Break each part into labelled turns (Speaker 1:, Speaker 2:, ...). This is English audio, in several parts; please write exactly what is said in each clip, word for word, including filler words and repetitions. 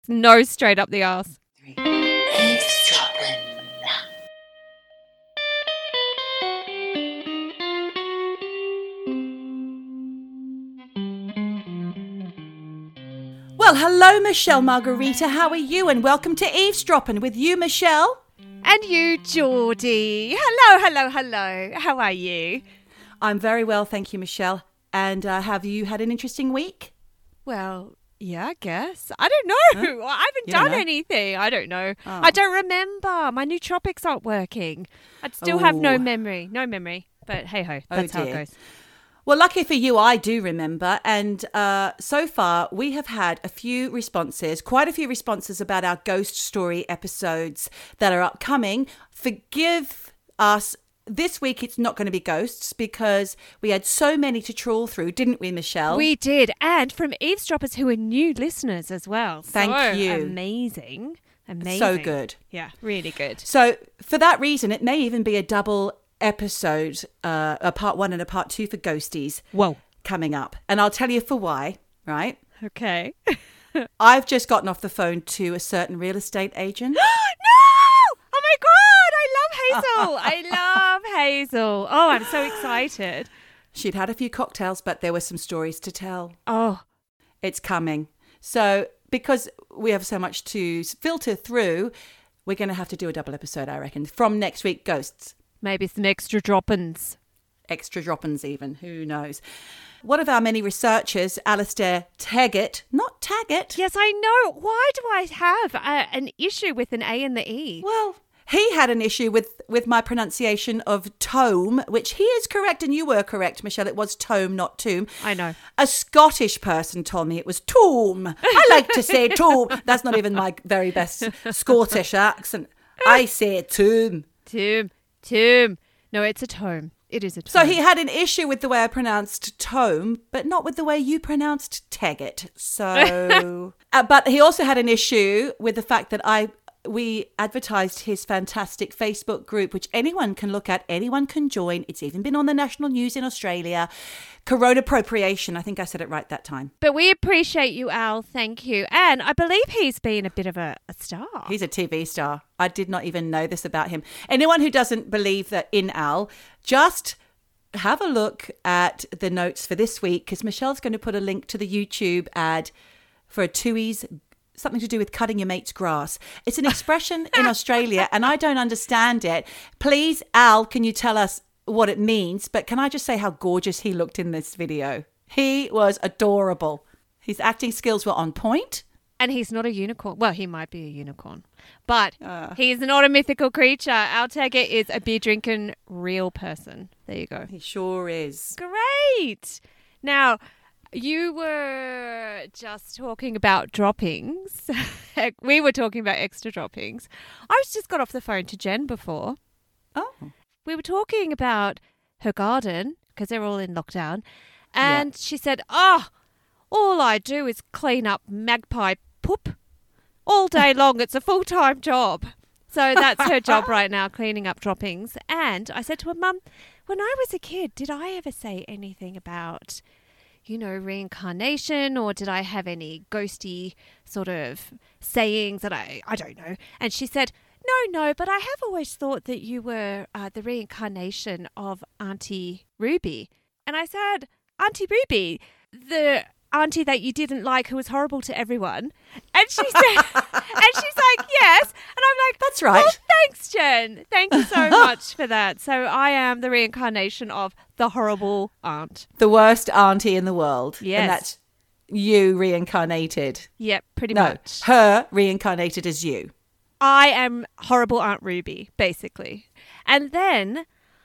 Speaker 1: No, straight up the arse.
Speaker 2: Eavesdropping.
Speaker 3: Well, hello, Michelle Margarita. How are you? And welcome to Eavesdropping with you, Michelle.
Speaker 1: And you, Geordie. Hello, hello, hello. How are you?
Speaker 3: I'm very well, thank you, Michelle. And uh, have you had an interesting week?
Speaker 1: Well, yeah, I guess. I don't know.
Speaker 3: Huh?
Speaker 1: I haven't
Speaker 3: You don't
Speaker 1: done
Speaker 3: know?
Speaker 1: anything. I don't know.
Speaker 3: Oh.
Speaker 1: I don't remember. My nootropics aren't working. I still have no
Speaker 3: Oh.
Speaker 1: memory. No memory. But hey ho,
Speaker 3: Oh,
Speaker 1: that's how it
Speaker 3: dear.
Speaker 1: goes.
Speaker 3: Well, lucky for you, I do remember. And uh, so far, we have had a few responses, quite a few responses about our ghost story episodes that are upcoming. Forgive us. This week, it's not going to be ghosts because we had so many to trawl through, didn't we, Michelle?
Speaker 1: We did. And from eavesdroppers who are new listeners as well.
Speaker 3: Thank
Speaker 1: so
Speaker 3: you.
Speaker 1: Amazing. Amazing.
Speaker 3: So good.
Speaker 1: Yeah, really good.
Speaker 3: So for that reason, it may even be a double episode, uh, a part one and a part two for Ghosties
Speaker 1: Whoa.
Speaker 3: coming up. And I'll tell you for why, right?
Speaker 1: Okay.
Speaker 3: I've just gotten off the phone to a certain real estate agent.
Speaker 1: No! Oh my God! I love Hazel. I love Hazel. Oh, I'm so excited.
Speaker 3: She'd had a few cocktails, but there were some stories to tell.
Speaker 1: Oh,
Speaker 3: It's coming. So because we have so much to filter through, we're going to have to do a double episode, I reckon, from next week, Ghosts.
Speaker 1: maybe some extra drop-ins.
Speaker 3: Extra drop-ins even, who knows. One of our many researchers, Alistair Taggart, not Taggart.
Speaker 1: Yes, I know. Why do I have a, an issue with an A and the E?
Speaker 3: Well, he had an issue with, with my pronunciation of tome, which he is correct and you were correct, Michelle. It was tome, not tomb.
Speaker 1: I know.
Speaker 3: A Scottish person told me it was tomb. I like to say tomb. That's not even my very best Scottish accent. I say tomb.
Speaker 1: Tomb. Tomb. No, it's a tome. It is a tome.
Speaker 3: So he had an issue with the way I pronounced tome, but not with the way you pronounced Taggart. So, uh, but he also had an issue with the fact that I we advertised his fantastic Facebook group, which anyone can look at, anyone can join. It's even been on the national news in Australia. Corona appropriation. I think I said it right that time.
Speaker 1: But we appreciate you, Al. Thank you. And I believe he's been a bit of a, a star.
Speaker 3: He's a T V star. I did not even know this about him. Anyone who doesn't believe that in Al, just have a look at the notes for this week because Michelle's going to put a link to the YouTube ad for a Tui's, something to do with cutting your mate's grass. It's an expression in Australia and I don't understand it. Please, Al, can you tell us what it means? But can I just say how gorgeous he looked in this video? He was adorable. His acting skills were on point.
Speaker 1: And he's not a unicorn. Well, he might be a unicorn. But
Speaker 3: Uh.
Speaker 1: he's not a mythical creature. Our Taggart is a beer-drinking real person. There you go.
Speaker 3: He sure is.
Speaker 1: Great. Now, you were just talking about droppings. We were talking about extra droppings. I was just got off the phone to Jen before.
Speaker 3: Oh.
Speaker 1: We were talking about her garden because they're all in lockdown. And she said, oh, all I do is clean up magpie poop all day long. It's a full-time job. So that's her job right now, cleaning up droppings. And I said to her, Mum, when I was a kid, did I ever say anything about, you know, reincarnation, or did I have any ghosty sort of sayings that I, I don't know. And she said, no, no, but I have always thought that you were uh, the reincarnation of Auntie Ruby. And I said, Auntie Ruby, the auntie that you didn't like who was horrible to everyone. And she said, and she's like, yes. And I'm like,
Speaker 3: That's right.
Speaker 1: Oh, thanks, Jen. Thank you so much for that. So I am the reincarnation of the horrible aunt.
Speaker 3: The worst auntie in the world.
Speaker 1: Yes.
Speaker 3: And that's you reincarnated.
Speaker 1: Yep, pretty
Speaker 3: No,
Speaker 1: much.
Speaker 3: her reincarnated as you.
Speaker 1: I am horrible Aunt Ruby, basically. And then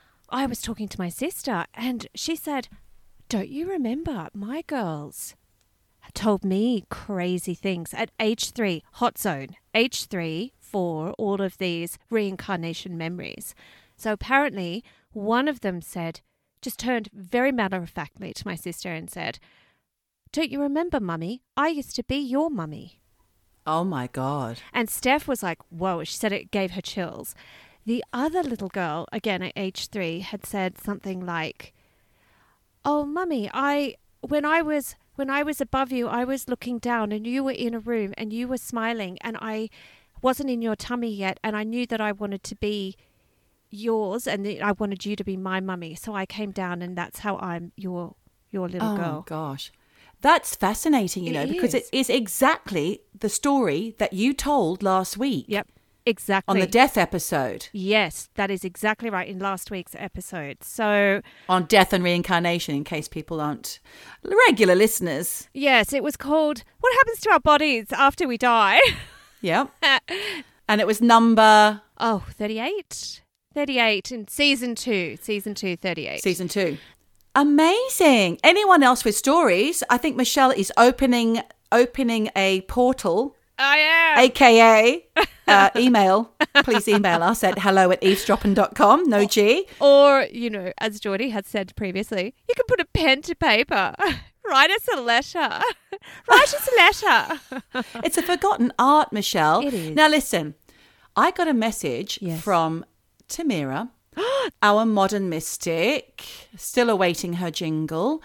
Speaker 1: I was talking to my sister and she said, don't you remember my girls told me crazy things at age three, hot zone, age three for all of these reincarnation memories. So apparently one of them said, just turned very matter-of-factly to my sister and said, don't you remember, Mummy? I used to be your mummy.
Speaker 3: Oh, my God.
Speaker 1: And Steph was like, whoa, she said it gave her chills. The other little girl, again at age three, had said something like, oh, Mummy, I when I was when I was above you, I was looking down and you were in a room and you were smiling and I wasn't in your tummy yet. And I knew that I wanted to be yours and that I wanted you to be my mummy. So I came down and that's how I'm your your little
Speaker 3: Oh,
Speaker 1: girl.
Speaker 3: gosh. That's fascinating, you
Speaker 1: It
Speaker 3: know, because it
Speaker 1: is.
Speaker 3: is exactly the story that you told last week
Speaker 1: Yep, exactly.
Speaker 3: on the death episode,
Speaker 1: Yes, that is exactly right in last week's episode. So,
Speaker 3: on death and reincarnation, in case people aren't regular listeners.
Speaker 1: yes, it was called What Happens to Our Bodies After We Die?
Speaker 3: Yeah. And it was number
Speaker 1: Oh, thirty-eight? thirty-eight in season two. Season two, thirty-eight.
Speaker 3: season two. Amazing. Anyone else with stories? I think Michelle is opening opening a portal,
Speaker 1: I am.
Speaker 3: aka uh, email. Please email us at hello at eavesdropping dot com. No G.
Speaker 1: Or, you know, as Geordie had said previously, you can put a pen to paper. Write us a letter. Write us a letter.
Speaker 3: It's a forgotten art, Michelle.
Speaker 1: It is.
Speaker 3: Now listen, I got a message
Speaker 1: Yes.
Speaker 3: from Tamira, our modern mystic, still awaiting her jingle.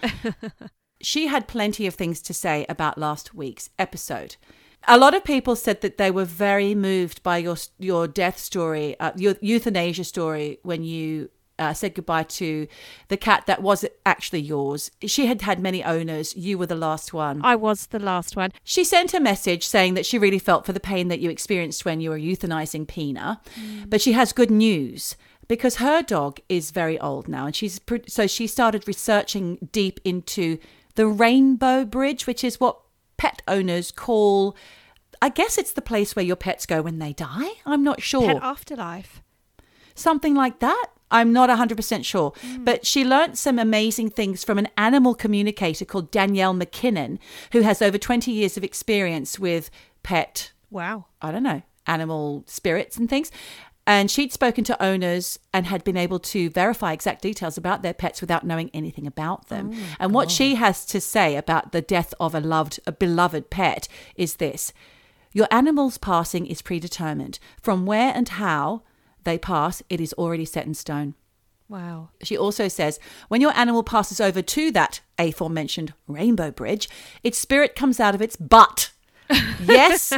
Speaker 3: She had plenty of things to say about last week's episode. A lot of people said that they were very moved by your your death story, uh, your euthanasia story, when you uh, said goodbye to the cat that was actually yours. She had had many owners. You were the last one.
Speaker 1: I was the last one.
Speaker 3: She sent a message saying that she really felt for the pain that you experienced when you were euthanizing Pina.
Speaker 1: Mm.
Speaker 3: But she has good news because her dog is very old now. And she's pre- so she started researching deep into the Rainbow Bridge, which is what pet owners call, I guess it's the place where your pets go when they die. I'm not sure.
Speaker 1: Pet afterlife.
Speaker 3: Something like that. I'm not one hundred percent sure. But she learnt some amazing things from an animal communicator called Danielle McKinnon, who has over twenty years of experience with pet,
Speaker 1: Wow.
Speaker 3: I don't know, animal spirits and things. And she'd spoken to owners and had been able to verify exact details about their pets without knowing anything about them.
Speaker 1: Oh
Speaker 3: and what she has to say about the death of a loved, a beloved pet is this. Your animal's passing is predetermined. From where and how they pass, it is already set in stone.
Speaker 1: Wow.
Speaker 3: She also says, when your animal passes over to that aforementioned Rainbow Bridge, its spirit comes out of its butt. Yes,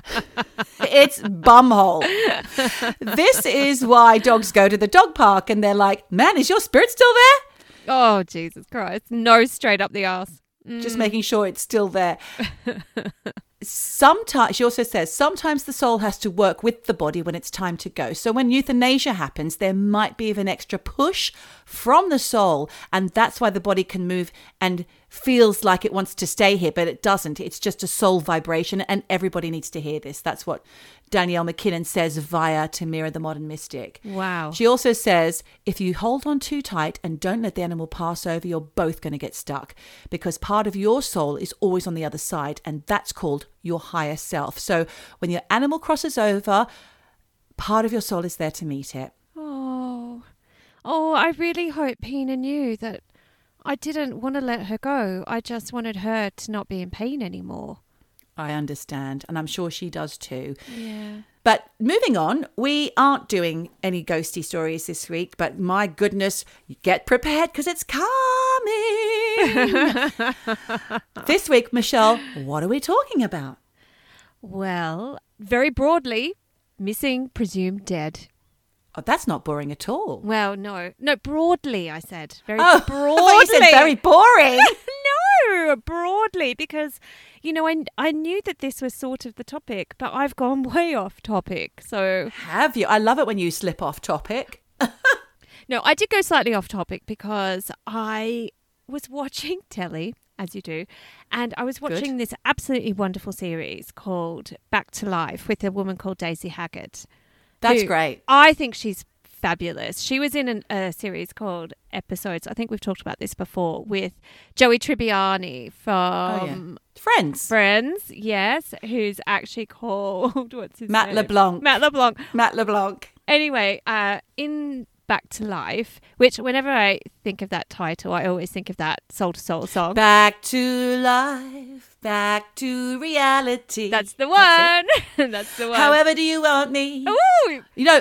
Speaker 3: it's bumhole. This is why dogs go to the dog park and they're like, man, is your spirit still there?
Speaker 1: Oh, Jesus Christ. No, straight up the arse.
Speaker 3: Just making sure it's still there. Sometimes, she also says, sometimes the soul has to work with the body when it's time to go. So when euthanasia happens, there might be an extra push from the soul. And that's why the body can move and feels like it wants to stay here, but it doesn't. It's just a soul vibration. And everybody needs to hear this. That's what Danielle McKinnon says via Tamira the Modern Mystic.
Speaker 1: Wow.
Speaker 3: She also says, if you hold on too tight and don't let the animal pass over, you're both going to get stuck because part of your soul is always on the other side, and that's called your higher self. So when your animal crosses over, part of your soul is there to meet it.
Speaker 1: Oh. Oh, I really hope Pina knew that I didn't want to let her go. I just wanted her to not be in pain anymore.
Speaker 3: I understand, and I'm sure she does too.
Speaker 1: Yeah.
Speaker 3: But moving on, we aren't doing any ghosty stories this week, but my goodness, get prepared because it's coming. This week, Michelle, what are we talking about?
Speaker 1: Well, very broadly, missing, presumed dead.
Speaker 3: Oh, that's not boring at all.
Speaker 1: Well, no. No, broadly, I said. Very
Speaker 3: Oh,
Speaker 1: broadly.
Speaker 3: I thought you said very boring.
Speaker 1: No, broadly, because, you know, I, I knew that this was sort of the topic, but I've gone way off topic. So,
Speaker 3: Have you? I love it when you slip off topic.
Speaker 1: no, I did go slightly off topic because I was watching telly, as you do, and I was watching
Speaker 3: Good.
Speaker 1: this absolutely wonderful series called Back to Life with a woman called Daisy Haggard.
Speaker 3: That's
Speaker 1: who
Speaker 3: great.
Speaker 1: I think she's fabulous. She was in an, a series called Episodes. I think we've talked about this before with Joey Tribbiani from
Speaker 3: Oh, yeah. Friends.
Speaker 1: Friends. Yes, who's actually called what's his
Speaker 3: Matt
Speaker 1: name?
Speaker 3: LeBlanc.
Speaker 1: Matt LeBlanc.
Speaker 3: Matt LeBlanc.
Speaker 1: Anyway, uh, in Back to Life, which whenever I think of that title, I always think of that Soul to Soul song.
Speaker 3: Back to life. Back to reality.
Speaker 1: That's the
Speaker 3: That's
Speaker 1: one. That's the one.
Speaker 3: However do you want me?
Speaker 1: Ooh,
Speaker 3: You know,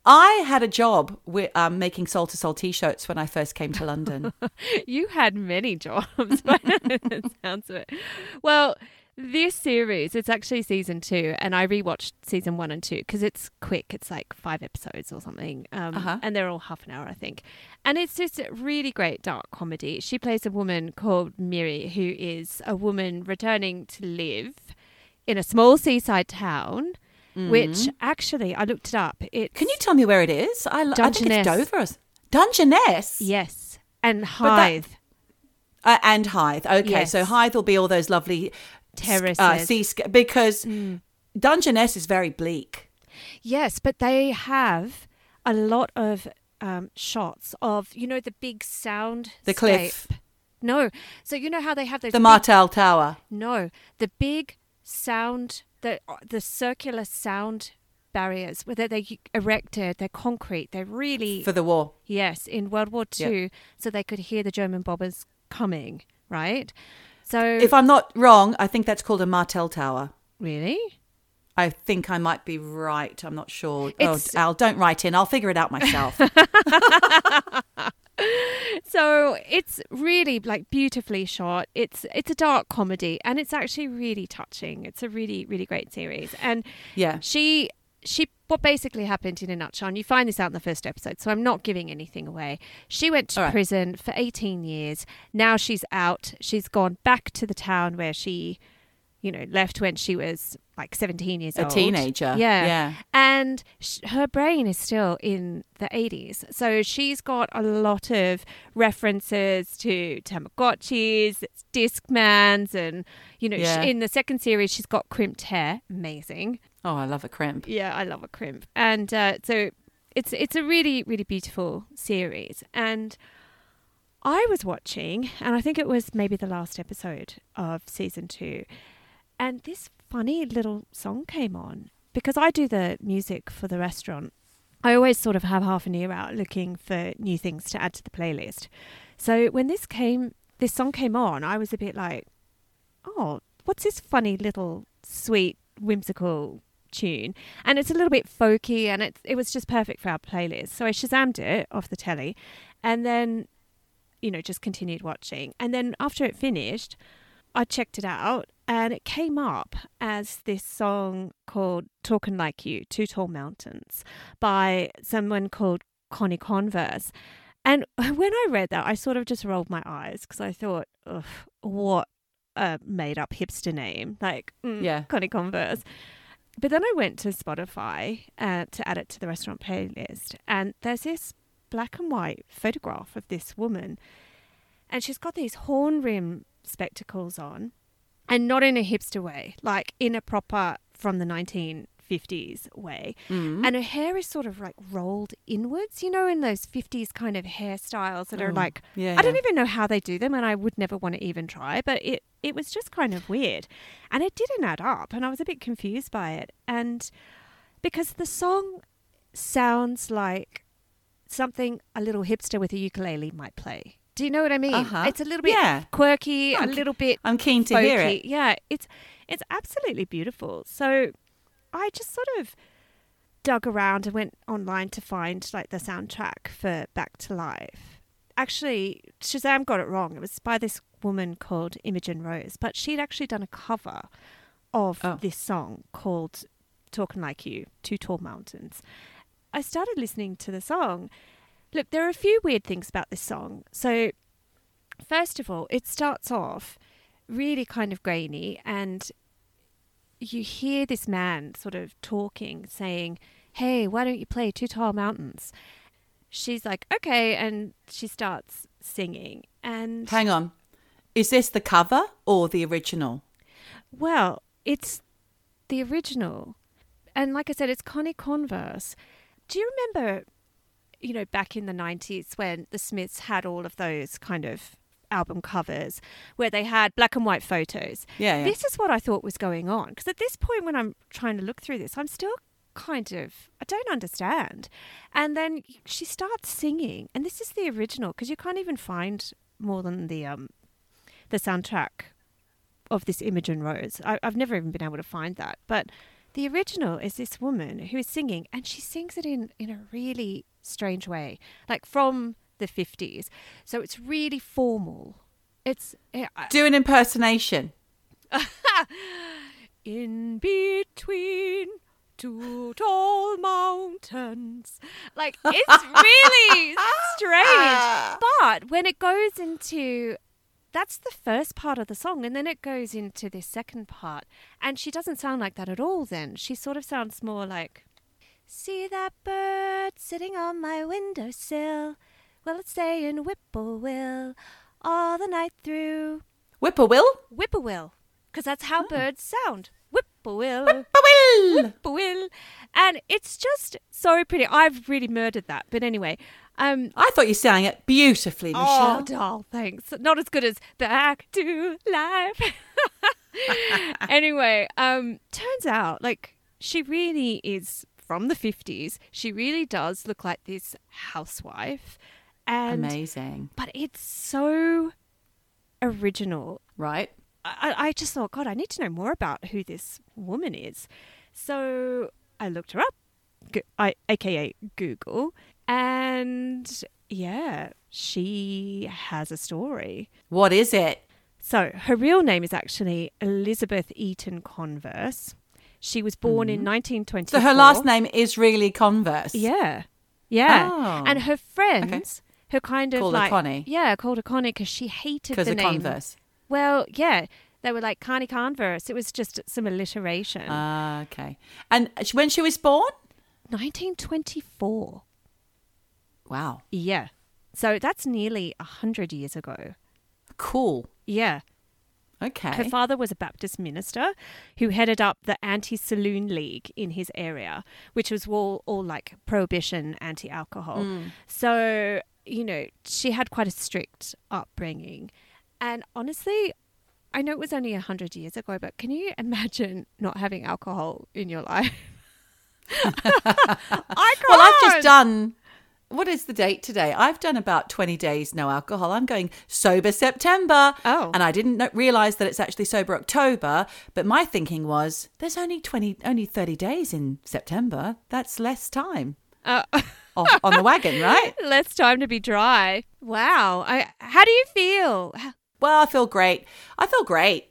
Speaker 3: I had a job with um, making Soul to Soul t-shirts when I first came to London.
Speaker 1: You had many jobs by the sounds of it. Well, this series, it's actually season two, and I rewatched season one and two because it's quick. It's like five episodes or something, um,
Speaker 3: Uh-huh.
Speaker 1: and they're all half an hour, I think. And it's just a really great dark comedy. She plays a woman called Miri, who is a woman returning to live in a small seaside town, which actually, I looked it up. It's
Speaker 3: Can you tell me where it is? I, I think
Speaker 1: Dungeness.
Speaker 3: it's Dover. or s- Dungeness?
Speaker 1: Yes, and
Speaker 3: that-
Speaker 1: Hythe.
Speaker 3: Uh, and Hythe. Okay,
Speaker 1: Yes.
Speaker 3: so Hythe will be all those lovely
Speaker 1: Terraces.
Speaker 3: Uh, seasca- because Dungeness is very bleak.
Speaker 1: Yes, but they have a lot of um, shots of, you know, the big sound.
Speaker 3: The cliff.
Speaker 1: No. So you know how they have those
Speaker 3: The
Speaker 1: big-
Speaker 3: Martel Tower.
Speaker 1: No, the big sound, the the circular sound barriers, whether they erected, they're concrete, they're really
Speaker 3: For the war.
Speaker 1: yes, in World War Two, so they could hear the German bombers coming, right? So
Speaker 3: If I'm not wrong, I think that's called a Martel Tower.
Speaker 1: really.
Speaker 3: I think I might be right. I'm not sure.
Speaker 1: It's-
Speaker 3: oh, Al, don't write in. I'll figure it out myself.
Speaker 1: So it's really like beautifully shot. It's it's a dark comedy and it's actually really touching. It's a really really great series. And
Speaker 3: Yeah.
Speaker 1: she she what basically happened in a nutshell, and you find this out in the first episode, so I'm not giving anything away. She went to
Speaker 3: All right.
Speaker 1: prison for eighteen years. Now she's out. She's gone back to the town where she, you know, left when she was like seventeen years
Speaker 3: A
Speaker 1: old.
Speaker 3: teenager.
Speaker 1: Yeah.
Speaker 3: Yeah.
Speaker 1: And sh- her brain is still in the eighties. So she's got a lot of references to Tamagotchis, Discmans, and, you know,
Speaker 3: Yeah.
Speaker 1: sh- in the second series, she's got crimped hair. Amazing.
Speaker 3: Oh, I love a crimp.
Speaker 1: Yeah, I love a crimp. And uh, so it's it's a really, really beautiful series. And I was watching, and I think it was maybe the last episode of season two, and this funny little song came on because I do the music for the restaurant. I always sort of have half an ear out looking for new things to add to the playlist. So when this came, this song came on, I was a bit like, oh, what's this funny little sweet, whimsical tune? And it's a little bit folky, and it, it was just perfect for our playlist. So I Shazammed it off the telly and then, you know, just continued watching. And then after it finished, I checked it out and it came up as this song called Talkin' Like You, Two Tall Mountains by someone called Connie Converse. And when I read that, I sort of just rolled my eyes because I thought, ugh, what a made up hipster name. Like, mm,
Speaker 3: Yeah.
Speaker 1: Connie Converse. But then I went to Spotify uh, to add it to the restaurant playlist. And there's this black and white photograph of this woman. And she's got these horn rim spectacles on, and not in a hipster way, like in a proper from the nineteen fifties way.
Speaker 3: Mm.
Speaker 1: And her hair is sort of like rolled inwards, you know, in those fifties kind of hairstyles that are
Speaker 3: Oh,
Speaker 1: like,
Speaker 3: yeah,
Speaker 1: I don't
Speaker 3: yeah.
Speaker 1: even know how they do them, and I would never want to even try, but it, it was just kind of weird. And it didn't add up, and I was a bit confused by it. And because the song sounds like something a little hipster with a ukulele might play. Do you know what I mean?
Speaker 3: Uh-huh.
Speaker 1: It's a little bit
Speaker 3: Yeah.
Speaker 1: quirky, a
Speaker 3: Okay.
Speaker 1: little bit
Speaker 3: I'm keen to
Speaker 1: folky.
Speaker 3: hear it.
Speaker 1: Yeah, it's it's absolutely beautiful. So I just sort of dug around and went online to find like the soundtrack for Back to Life. Actually, Shazam got it wrong. It was by this woman called Imogen Rose, but she'd actually done a cover of
Speaker 3: Oh.
Speaker 1: this song called Talkin' Like You, Two Tall Mountains. I started listening to the song. Look, there are a few weird things about this song. So, first of all, it starts off really kind of grainy, and you hear this man sort of talking, saying, hey, why don't you play Two Tall Mountains? She's like, okay, and she starts singing. And,
Speaker 3: Hang on. Is this the cover or the original?
Speaker 1: well, it's the original. And like I said, it's Connie Converse. Do you remember, you know, back in the nineties when the Smiths had all of those kind of album covers where they had black and white photos?
Speaker 3: Yeah, yeah.
Speaker 1: This is what I thought was going on. Because at this point when I'm trying to look through this, I'm still kind of, I don't understand. And then she starts singing. And this is the original because you can't even find more than the um the soundtrack of this Imogen Rose. I, I've never even been able to find that. But The original is this woman who is singing, and she sings it in, in a really strange way, like from the fifties. So it's really formal. It's uh,
Speaker 3: Do an impersonation.
Speaker 1: in between two tall mountains. Like, it's really strange. But when it goes into, that's the first part of the song, and then it goes into the second part, and she doesn't sound like that at all then. She sort of sounds more like, see that bird sitting on my windowsill? Well, it's saying whippoorwill all the night through.
Speaker 3: Whippoorwill?
Speaker 1: Whippoorwill, because that's how birds sound. Whippoorwill.
Speaker 3: Whippoorwill.
Speaker 1: Whippoorwill. And it's just so pretty. I've really murdered that. But anyway. Um,
Speaker 3: I thought you sang it beautifully, Michelle.
Speaker 1: Oh, doll, thanks. Not as good as Back to Life. Anyway, um, turns out, like, she really is from the fifties. She really does look like this housewife. And,
Speaker 3: Amazing.
Speaker 1: But it's so original.
Speaker 3: Right.
Speaker 1: I, I just thought, God, I need to know more about who this woman is. So I looked her up, go- I, aka Google, and yeah, she has a story.
Speaker 3: What is it?
Speaker 1: So her real name is actually Elizabeth Eaton Converse. She was born mm. in nineteen twenty-four.
Speaker 3: So her last name is really Converse?
Speaker 1: Yeah. Yeah.
Speaker 3: Oh.
Speaker 1: And her friends, okay. her kind of
Speaker 3: called
Speaker 1: like...
Speaker 3: her Connie?
Speaker 1: Yeah, called her Connie because she hated the
Speaker 3: name.
Speaker 1: Because
Speaker 3: of Converse?
Speaker 1: Well, yeah. They were like Connie Converse. It was just some alliteration.
Speaker 3: Ah, uh, okay. And when she was born?
Speaker 1: nineteen twenty-four.
Speaker 3: Wow.
Speaker 1: Yeah. So that's nearly one hundred years ago.
Speaker 3: Cool.
Speaker 1: Yeah.
Speaker 3: Okay.
Speaker 1: Her father was a Baptist minister who headed up the Anti-Saloon League in his area, which was all, all like prohibition, anti-alcohol. Mm. So, you know, she had quite a strict upbringing. And honestly, I know it was only one hundred years ago, but can you imagine not having alcohol in your life? I can't.
Speaker 3: Well, I've just done... What is the date today? I've done about twenty days no alcohol. I'm going sober September.
Speaker 1: Oh.
Speaker 3: And I didn't realise that it's actually sober October. But my thinking was, there's only twenty, only thirty days in September. That's less time
Speaker 1: uh,
Speaker 3: off, on the wagon, right?
Speaker 1: Less time to be dry. Wow. I, how do you feel?
Speaker 3: Well, I feel great. I feel great.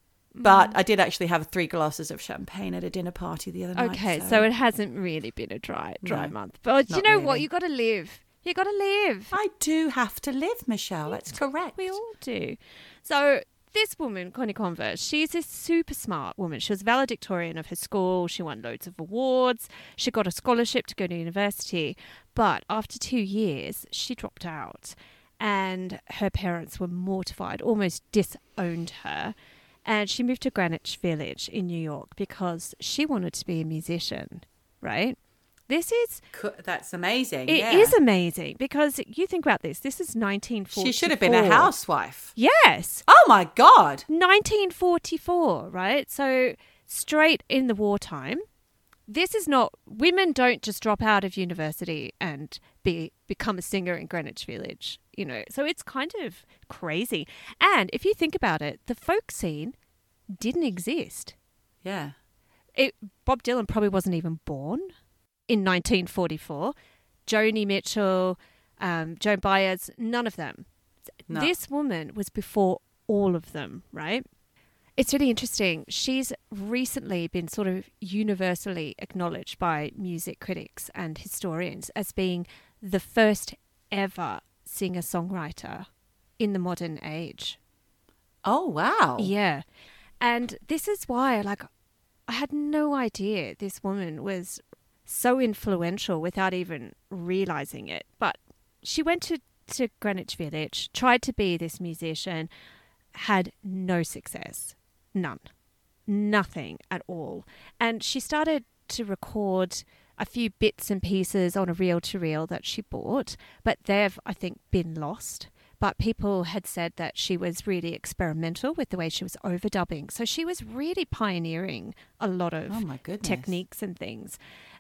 Speaker 3: But I did actually have three glasses of champagne at a dinner party the other night.
Speaker 1: Okay, so,
Speaker 3: so
Speaker 1: it hasn't really been a dry dry
Speaker 3: No,
Speaker 1: month. But you
Speaker 3: not
Speaker 1: know
Speaker 3: really.
Speaker 1: what? You got to live. You got to live.
Speaker 3: I do have to live, Michelle. That's correct.
Speaker 1: We all do. So this woman, Connie Converse, she's a super smart woman. She was valedictorian of her school. She won loads of awards. She got a scholarship to go to university. But after two years, she dropped out. And her parents were mortified, almost disowned her. And she moved to Greenwich Village in New York because she wanted to be a musician, right? This is...
Speaker 3: That's amazing.
Speaker 1: It
Speaker 3: yeah.
Speaker 1: is amazing because you think about this. This is nineteen forty-four.
Speaker 3: She should have been a housewife.
Speaker 1: Yes.
Speaker 3: Oh, my God.
Speaker 1: nineteen forty-four, right? So straight in the wartime. This is not... Women don't just drop out of university and be become a singer in Greenwich Village, you know. So it's kind of crazy. And if you think about it, the folk scene didn't exist.
Speaker 3: Yeah.
Speaker 1: It, Bob Dylan probably wasn't even born in nineteen forty-four. Joni Mitchell, um, Joan Baez, none of them. No. This woman was before all of them, right? It's really interesting. She's recently been sort of universally acknowledged by music critics and historians as being the first ever singer-songwriter in the modern age.
Speaker 3: Oh, wow.
Speaker 1: Yeah. And this is why, like, I had no idea this woman was so influential without even realizing it. But she went to, to Greenwich Village, tried to be this musician, had no success. None. Nothing at all. And she started to record a few bits and pieces on a reel-to-reel that she bought, but they've, I think, been lost. But people had said that she was really experimental with the way she was overdubbing. So she was really pioneering a lot of
Speaker 3: oh my goodness.
Speaker 1: techniques and things.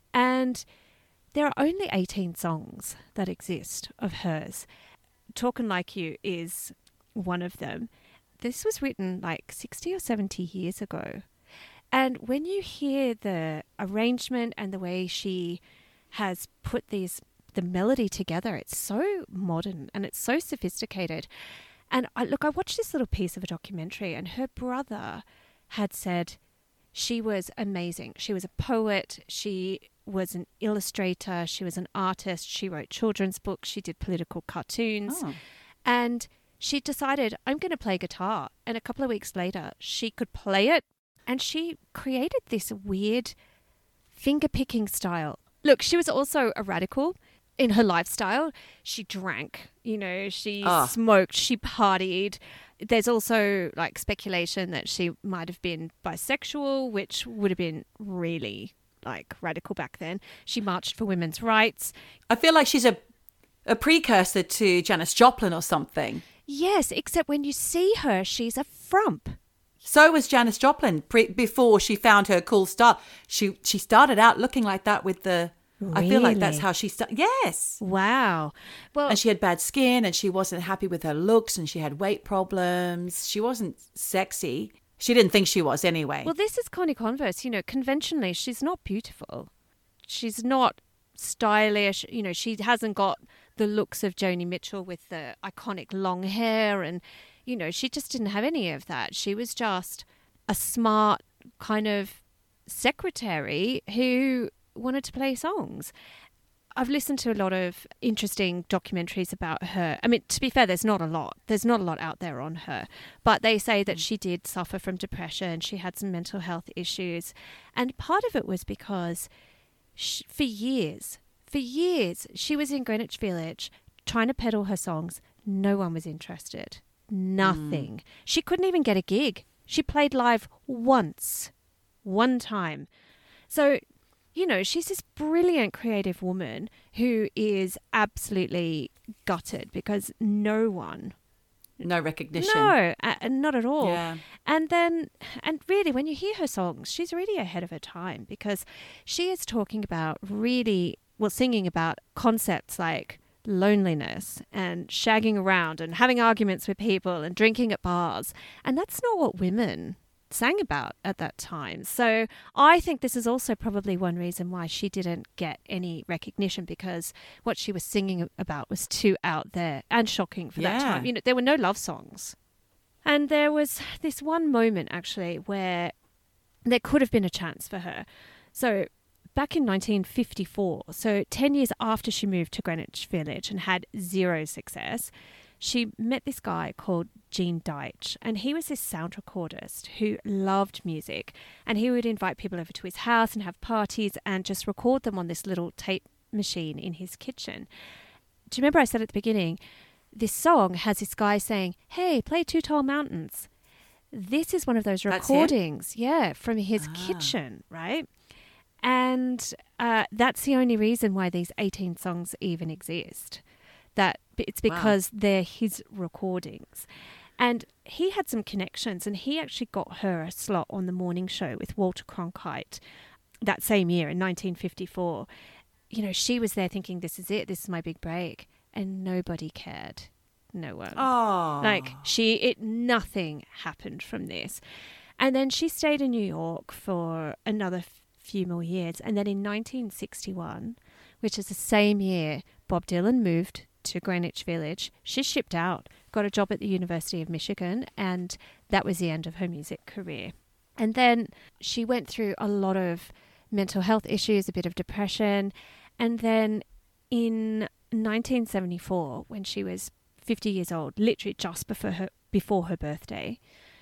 Speaker 1: And there are only eighteen songs that exist of hers. Talkin' Like You is one of them. This was written like sixty or seventy years ago. And when you hear the arrangement and the way she has put these the melody together, it's so modern and it's so sophisticated. And I, look, I watched this little piece of a documentary, and her brother had said she was amazing. She was a poet. She was an illustrator. She was an artist. She wrote children's books. She did political cartoons.
Speaker 3: Oh.
Speaker 1: And she decided, I'm going to play guitar. And a couple of weeks later, she could play it. And she created this weird finger-picking style. Look, she was also a radical in her lifestyle. She drank, you know, she
Speaker 3: Ah.
Speaker 1: smoked, she partied. There's also like speculation that she might have been bisexual, which would have been really like radical back then. She marched for women's rights.
Speaker 3: I feel like she's a a precursor to Janis Joplin or something.
Speaker 1: Yes, except when you see her, she's a frump.
Speaker 3: So was Janis Joplin pre- before she found her cool style. She she started out looking like that with the. I feel like that's
Speaker 1: Really?
Speaker 3: how she started. Yes.
Speaker 1: Wow. Well,
Speaker 3: And she had bad skin and she wasn't happy with her looks and she had weight problems. She wasn't sexy. She didn't think she was anyway.
Speaker 1: Well, this is Connie Converse. You know, conventionally, she's not beautiful. She's not stylish. You know, she hasn't got the looks of Joni Mitchell with the iconic long hair. And, you know, she just didn't have any of that. She was just a smart kind of secretary who wanted to play songs. I've listened to a lot of interesting documentaries about her. I mean, to be fair, there's not a lot. There's not a lot out there on her. But they say that she did suffer from depression. She had some mental health issues. And part of it was because she, for years, for years, she was in Greenwich Village trying to peddle her songs. No one was interested. Nothing. Mm. She couldn't even get a gig. She played live once. One time. So, you know, she's this brilliant creative woman who is absolutely gutted because no one...
Speaker 3: No recognition.
Speaker 1: No, uh, not at all.
Speaker 3: Yeah.
Speaker 1: And then, and really, when you hear her songs, she's really ahead of her time because she is talking about really, well, singing about concepts like loneliness and shagging around and having arguments with people and drinking at bars. And that's not what women sang about at that time. So I think this is also probably one reason why she didn't get any recognition, because what she was singing about was too out there and shocking for
Speaker 3: Yeah.
Speaker 1: that time. You know, there were no love songs. And there was this one moment actually where there could have been a chance for her. So back in nineteen fifty-four, so ten years after she moved to Greenwich Village and had zero success, she met this guy called Gene Deitch, and he was this sound recordist who loved music, and he would invite people over to his house and have parties and just record them on this little tape machine in his kitchen. Do you remember I said at the beginning, this song has this guy saying, hey, play Two Tall Mountains. This is one of those
Speaker 3: That's him?
Speaker 1: recordings, yeah, from his
Speaker 3: Ah.
Speaker 1: kitchen, right? And uh, that's the only reason why these eighteen songs even exist. That it's because wow. they're his recordings. And he had some connections, and he actually got her a slot on the morning show with Walter Cronkite that same year in nineteen fifty-four. You know, she was there thinking, this is it, this is my big break. And nobody cared. No one.
Speaker 3: Oh.
Speaker 1: Like, she, it, nothing happened from this. And then she stayed in New York for another f- few more years. And then in nineteen sixty-one, which is the same year Bob Dylan moved to Greenwich Village, she shipped out, got a job at the University of Michigan, and that was the end of her music career. And then she went through a lot of mental health issues, a bit of depression, and then in nineteen seventy-four, when she was fifty years old, literally just before her before her birthday,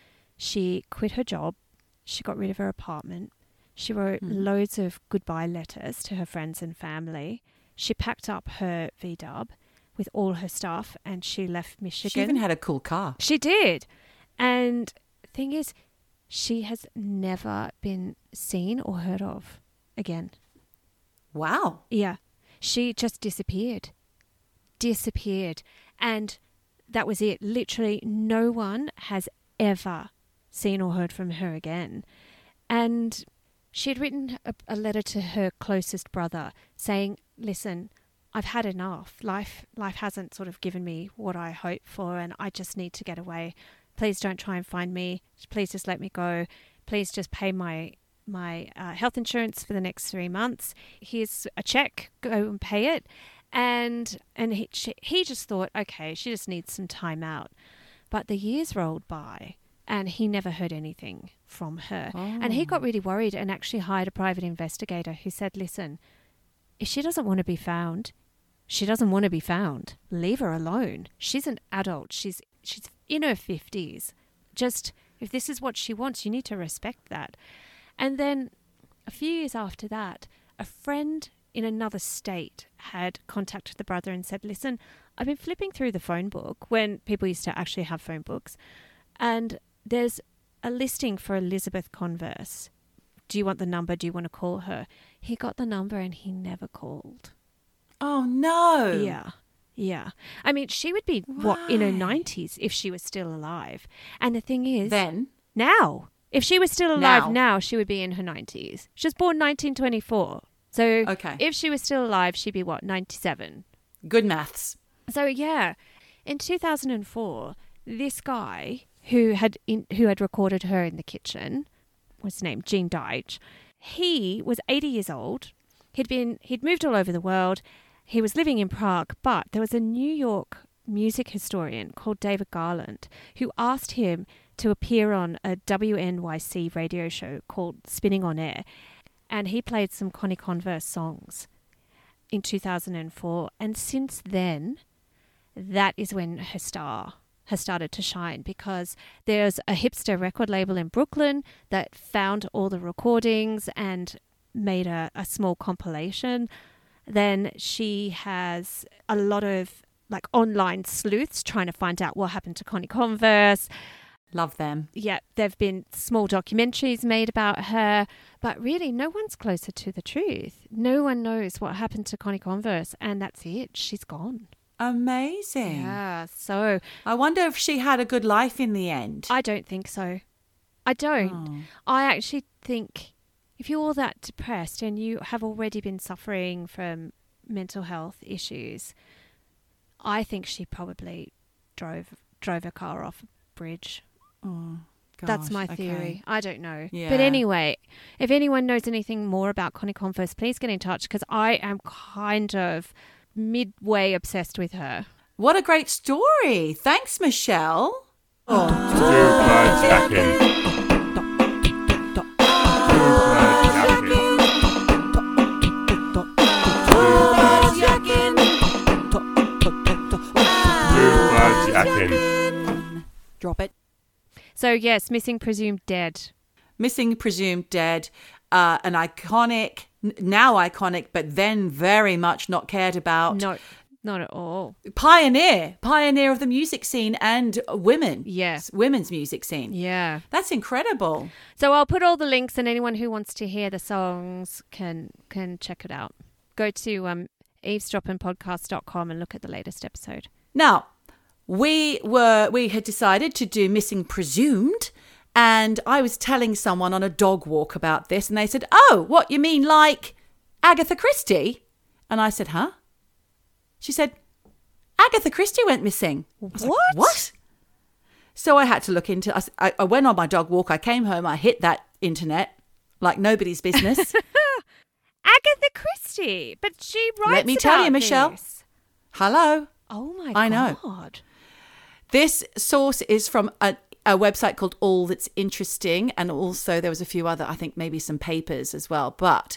Speaker 1: she quit her job, she got rid of her apartment, she wrote mm. loads of goodbye letters to her friends and family, she packed up her V-dub with all her stuff, and she left Michigan.
Speaker 3: She even had a cool car.
Speaker 1: She did. And the thing is, she has never been seen or heard of again.
Speaker 3: Wow.
Speaker 1: Yeah. She just disappeared. Disappeared. And that was it. Literally no one has ever seen or heard from her again. And she had written a, a letter to her closest brother saying, listen, I've had enough. Life life hasn't sort of given me what I hoped for, and I just need to get away. Please don't try and find me. Please just let me go. please just pay my my uh, health insurance for the next three months. Here's a check, go and pay it. And and he, she, he just thought, okay, she just needs some time out. But the years rolled by and he never heard anything from her.
Speaker 3: Oh.
Speaker 1: And he got really worried and actually hired a private investigator who said, listen, if she doesn't want to be found, she doesn't want to be found. Leave her alone. She's an adult. She's she's in her fifties. Just, if this is what she wants, you need to respect that. And then a few years after that, a friend in another state had contacted the brother and said, listen, I've been flipping through the phone book when people used to actually have phone books, and there's a listing for Elizabeth Converse. Do you want the number? Do you want to call her? He got the number and he never called.
Speaker 3: Oh, no.
Speaker 1: Yeah. Yeah. I mean, she would be, what, in her nineties if she was still alive. And the thing is,
Speaker 3: Then?
Speaker 1: now, if she was still alive
Speaker 3: Now.
Speaker 1: now, she would be in her nineties. She was born nineteen twenty-four. So
Speaker 3: Okay.
Speaker 1: if she was still alive, she'd be, what, ninety-seven?
Speaker 3: Good maths.
Speaker 1: So, yeah. In two thousand four, this guy who had in, who had recorded her in the kitchen, what's his name, Gene Deitch, he was eighty years old. He'd been he'd moved all over the world. He was living in Prague, but there was a New York music historian called David Garland who asked him to appear on a W N Y C radio show called Spinning on Air, and he played some Connie Converse songs in two thousand four. And since then, that is when her star has started to shine, because there's a hipster record label in Brooklyn that found all the recordings and made a, a small compilation. Then she has a lot of like online sleuths trying to find out what happened to Connie Converse.
Speaker 3: Love them.
Speaker 1: Yeah, there've been small documentaries made about her, but really no one's closer to the truth. No one knows what happened to Connie Converse, and that's it. She's gone.
Speaker 3: Amazing.
Speaker 1: Yeah, so
Speaker 3: I wonder if she had a good life in the end.
Speaker 1: I don't think so. I don't.
Speaker 3: Oh.
Speaker 1: I actually think if you're that depressed and you have already been suffering from mental health issues, I think she probably drove drove her car off a bridge.
Speaker 3: Oh, gosh.
Speaker 1: That's my
Speaker 3: Okay.
Speaker 1: theory. I don't know.
Speaker 3: Yeah.
Speaker 1: But anyway, if anyone knows anything more about Connie Converse, please get in touch, because I am kind of midway obsessed with her.
Speaker 3: What a great story. Thanks, Michelle. Oh.
Speaker 4: Super jacking.
Speaker 3: Drop it.
Speaker 1: So yes, missing presumed dead.
Speaker 3: Missing presumed dead. Uh, an iconic, n- now iconic, but then very much not cared about.
Speaker 1: No, not at all.
Speaker 3: Pioneer. Pioneer of the music scene and women.
Speaker 1: Yeah.
Speaker 3: Women's music scene.
Speaker 1: Yeah.
Speaker 3: That's incredible.
Speaker 1: So I'll put all the links, and anyone who wants to hear the songs can can check it out. Go to um, eavesdropping podcast dot com and look at the latest episode.
Speaker 3: Now, we were we had decided to do Missing Presumed, and I was telling someone on a dog walk about this, and they said, "Oh, what, you mean like Agatha Christie?" And I said, "Huh?" She said, "Agatha Christie went missing." I was like,
Speaker 1: What?
Speaker 3: What? So I had to look into. I, I went on my dog walk. I came home. I hit that internet like nobody's business.
Speaker 1: Agatha Christie, but she writes.
Speaker 3: Let me tell you,
Speaker 1: about
Speaker 3: Michelle.
Speaker 1: this.
Speaker 3: Hello.
Speaker 1: Oh my
Speaker 3: I know.
Speaker 1: god!
Speaker 3: This source is from a, a website called All That's Interesting, and also there was a few other, I think maybe some papers as well. But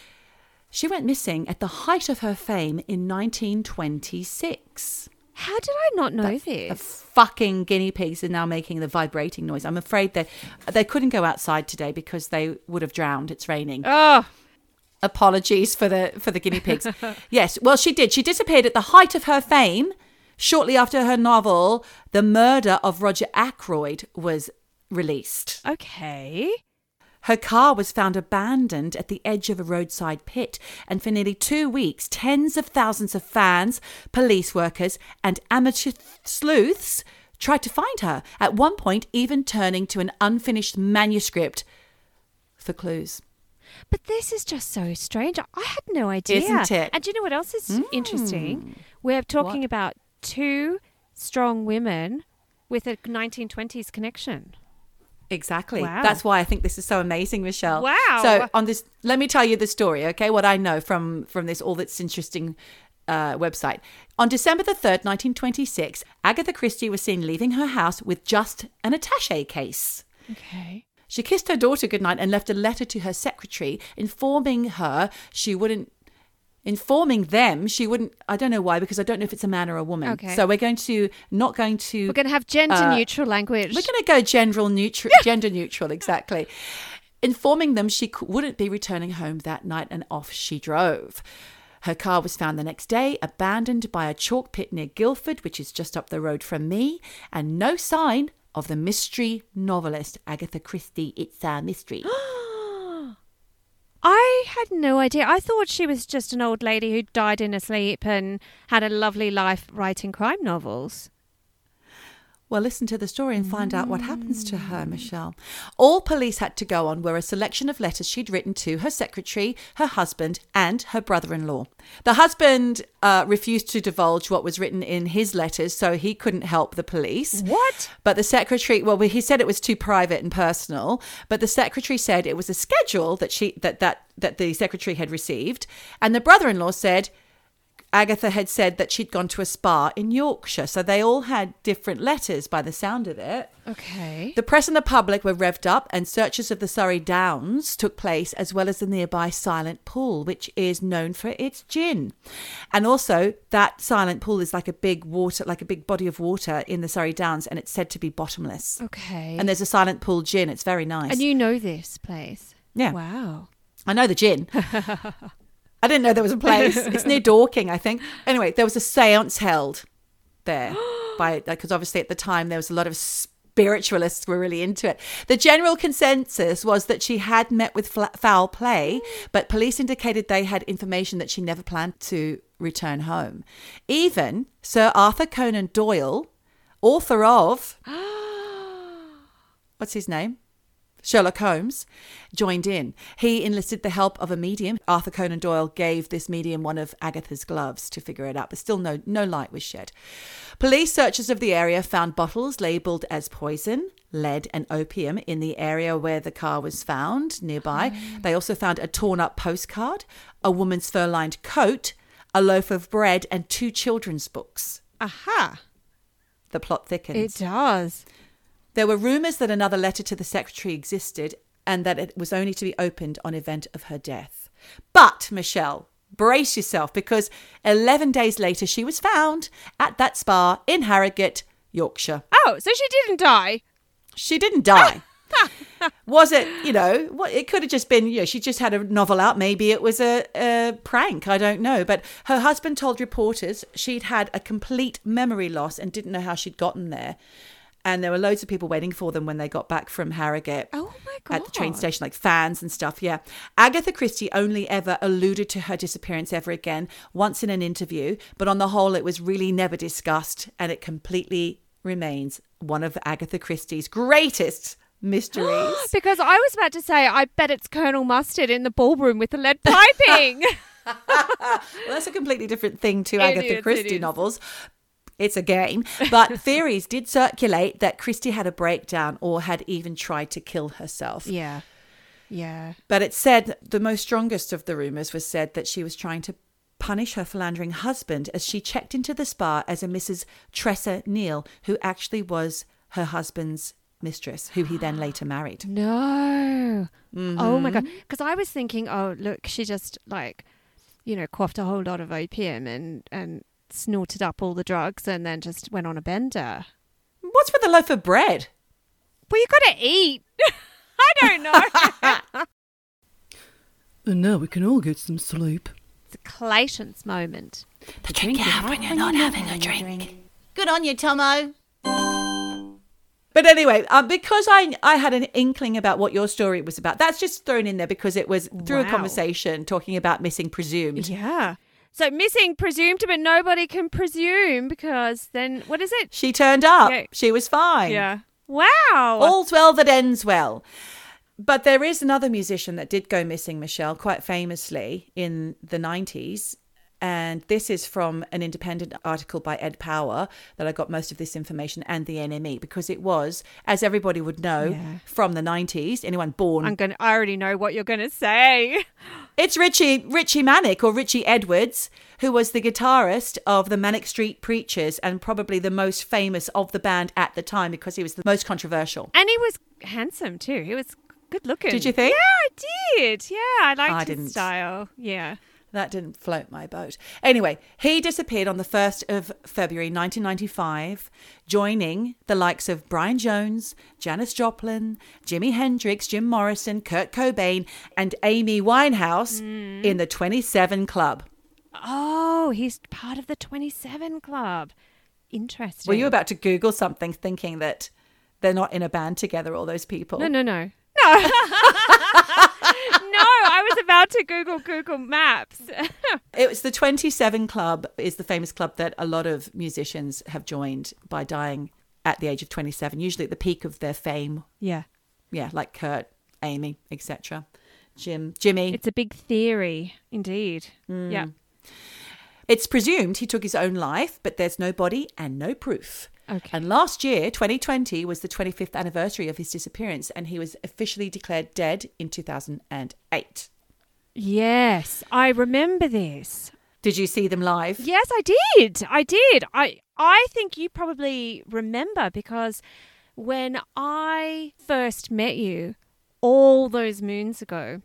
Speaker 3: she went missing at the height of her fame in nineteen twenty-six.
Speaker 1: How did I not know
Speaker 3: The
Speaker 1: this?
Speaker 3: fucking guinea pigs are now making the vibrating noise. I'm afraid that they couldn't go outside today because they would have drowned. It's raining.
Speaker 1: Oh,
Speaker 3: Apologies for the for the guinea pigs. Yes, well, she did. She disappeared at the height of her fame shortly after her novel The Murder of Roger Ackroyd was released.
Speaker 1: okay.
Speaker 3: Her car was found abandoned at the edge of a roadside pit, and for nearly two weeks, tens of thousands of fans, police workers, and amateur sleuths tried to find her, at one point even turning to an unfinished manuscript for clues.
Speaker 1: But this is just so strange. I had no idea.
Speaker 3: Isn't it?
Speaker 1: And do you know what else is interesting? We're talking
Speaker 3: What?
Speaker 1: about two strong women with a nineteen twenties connection.
Speaker 3: Exactly.
Speaker 1: Wow.
Speaker 3: That's why I think this is so amazing, Michelle.
Speaker 1: Wow.
Speaker 3: So on this, let me tell you the story, okay? What I know from from this All That's Interesting uh, website. On December the third, nineteen twenty-six, Agatha Christie was seen leaving her house with just an attaché case.
Speaker 1: Okay.
Speaker 3: She kissed her daughter goodnight and left a letter to her secretary informing her she wouldn't, informing them she wouldn't, I don't know why, because I don't know if it's a man or a woman.
Speaker 1: Okay.
Speaker 3: So we're going to, not going to.
Speaker 1: We're going to have gender
Speaker 3: Uh,
Speaker 1: neutral language.
Speaker 3: We're going to go gender neutral, gender neutral, exactly. Informing them she cou- wouldn't be returning home that night, and off she drove. Her car was found the next day, abandoned by a chalk pit near Guildford, which is just up the road from me, and no sign of the mystery novelist Agatha Christie. It's a mystery.
Speaker 1: I had no idea. I thought she was just an old lady who died in her sleep and had a lovely life writing crime novels.
Speaker 3: Well, listen to the story and find out what happens to her, Michelle. All police had to go on were a selection of letters she'd written to her secretary, her husband, and her brother-in-law. The husband uh, refused to divulge what was written in his letters, so he couldn't help the police.
Speaker 1: What?
Speaker 3: But the secretary, well, he said it was too private and personal, but the secretary said it was a schedule that she that that that the secretary had received, and the brother-in-law said Agatha had said that she'd gone to a spa in Yorkshire. So they all had different letters by the sound of it.
Speaker 1: Okay.
Speaker 3: The press and the public were revved up, and searches of the Surrey Downs took place, as well as the nearby Silent Pool, which is known for its gin. And also that Silent Pool is like a big water, like a big body of water in the Surrey Downs, and it's said to be bottomless.
Speaker 1: Okay.
Speaker 3: And there's a Silent Pool gin. It's very nice.
Speaker 1: And you know this place?
Speaker 3: Yeah.
Speaker 1: Wow.
Speaker 3: I know the gin. I didn't know there was a place. It's near Dorking, I think. Anyway, there was a seance held there by, because obviously at the time there was a lot of spiritualists were really into it. The general consensus was that she had met with fla- foul play, but police indicated they had information that she never planned to return home. Even Sir Arthur Conan Doyle, author of, what's his name? Sherlock Holmes, joined in. He enlisted the help of a medium. Arthur Conan Doyle gave this medium one of Agatha's gloves to figure it out, but still no, no light was shed. Police searchers of the area found bottles labelled as poison, lead and opium in the area where the car was found nearby. Oh. They also found a torn-up postcard, a woman's fur-lined coat, a loaf of bread and two children's books.
Speaker 1: Aha.
Speaker 3: The plot thickens.
Speaker 1: It does.
Speaker 3: There were rumours that another letter to the secretary existed and that it was only to be opened on event of her death. But, Michelle, brace yourself, because eleven days later she was found at that spa in Harrogate, Yorkshire.
Speaker 1: Oh, so she didn't die?
Speaker 3: She didn't die. Was it, you know, what it could have just been, you know, she just had a novel out. Maybe it was a, a prank. I don't know. But her husband told reporters she'd had a complete memory loss and didn't know how she'd gotten there. And there were loads of people waiting for them when they got back from Harrogate.
Speaker 1: Oh, my God.
Speaker 3: At the train station, like fans and stuff, yeah. Agatha Christie only ever alluded to her disappearance ever again, once in an interview. But on the whole, it was really never discussed. And it completely remains one of Agatha Christie's greatest mysteries.
Speaker 1: Because I was about to say, I bet it's Colonel Mustard in the ballroom with the lead piping.
Speaker 3: Well, that's a completely different thing to
Speaker 1: It
Speaker 3: Agatha
Speaker 1: is,
Speaker 3: Christie
Speaker 1: it is.
Speaker 3: novels. It's a game. But theories did circulate that Christie had a breakdown or had even tried to kill herself.
Speaker 1: Yeah. Yeah.
Speaker 3: But it said the most strongest of the rumours was said that she was trying to punish her philandering husband as she checked into the spa as a Missus Tressa Neal, who actually was her husband's mistress, who he then later married.
Speaker 1: No.
Speaker 3: Mm-hmm.
Speaker 1: Oh, my God. Because I was thinking, oh, look, she just, like, you know, quaffed a whole lot of opium and, and snorted up all the drugs and then just went on a bender.
Speaker 3: What's with the loaf of bread?
Speaker 1: Well, you got to eat. I don't know.
Speaker 5: And now we can all get some sleep.
Speaker 1: It's a Clayton's moment.
Speaker 2: The drink you have when you're not having a drink.
Speaker 3: Good on you, Tomo. But anyway, uh, because I I had an inkling about what your story was about, that's just thrown in there because it was through a
Speaker 1: Wow.
Speaker 3: conversation talking about missing presumed.
Speaker 1: Yeah. So missing presumed, but nobody can presume because then, what is it?
Speaker 3: She turned up.
Speaker 1: Yeah.
Speaker 3: She was fine.
Speaker 1: Yeah. Wow.
Speaker 3: All's well that ends well. But there is another musician that did go missing, Michelle, quite famously in the nineties. And this is from an independent article by Ed Power that I got most of this information, and the N M E, because it was, as everybody would know,
Speaker 1: Yeah.
Speaker 3: from the nineties, anyone born.
Speaker 1: I'm gonna. I already know what you're gonna say.
Speaker 3: It's Richie Richie Manic, or Richie Edwards, who was the guitarist of the Manic Street Preachers and probably the most famous of the band at the time because he was the most controversial.
Speaker 1: And he was handsome too. He was good looking.
Speaker 3: Did you think?
Speaker 1: Yeah, I did. Yeah, I liked
Speaker 3: I
Speaker 1: his
Speaker 3: didn't.
Speaker 1: style. Yeah.
Speaker 3: That didn't float my boat. Anyway, he disappeared on the first of February nineteen ninety-five, joining the likes of Brian Jones, Janis Joplin, Jimi Hendrix, Jim Morrison, Kurt Cobain, and Amy Winehouse
Speaker 1: Mm.
Speaker 3: in the twenty-seven Club.
Speaker 1: Oh, he's part of the twenty-seven Club. Interesting.
Speaker 3: Were you about to Google something thinking that they're not in a band together, all those people?
Speaker 1: No, no, no. No. No, I was about to Google Google Maps.
Speaker 3: It was the twenty-seven Club is the famous club that a lot of musicians have joined by dying at the age of twenty-seven, usually at the peak of their fame.
Speaker 1: Yeah.
Speaker 3: Yeah, like Kurt, Amy, et cetera. Jim, Jimmy.
Speaker 1: It's a big theory, indeed. Yeah.
Speaker 3: It's presumed he took his own life, but there's no body and no proof.
Speaker 1: Okay.
Speaker 3: And last year, twenty twenty, was the twenty-fifth anniversary of his disappearance, and he was officially declared dead in two thousand eight.
Speaker 1: Yes, I remember this.
Speaker 3: Did you see them live?
Speaker 1: Yes, I did. I did. I I think you probably remember because when I first met you all those moons ago,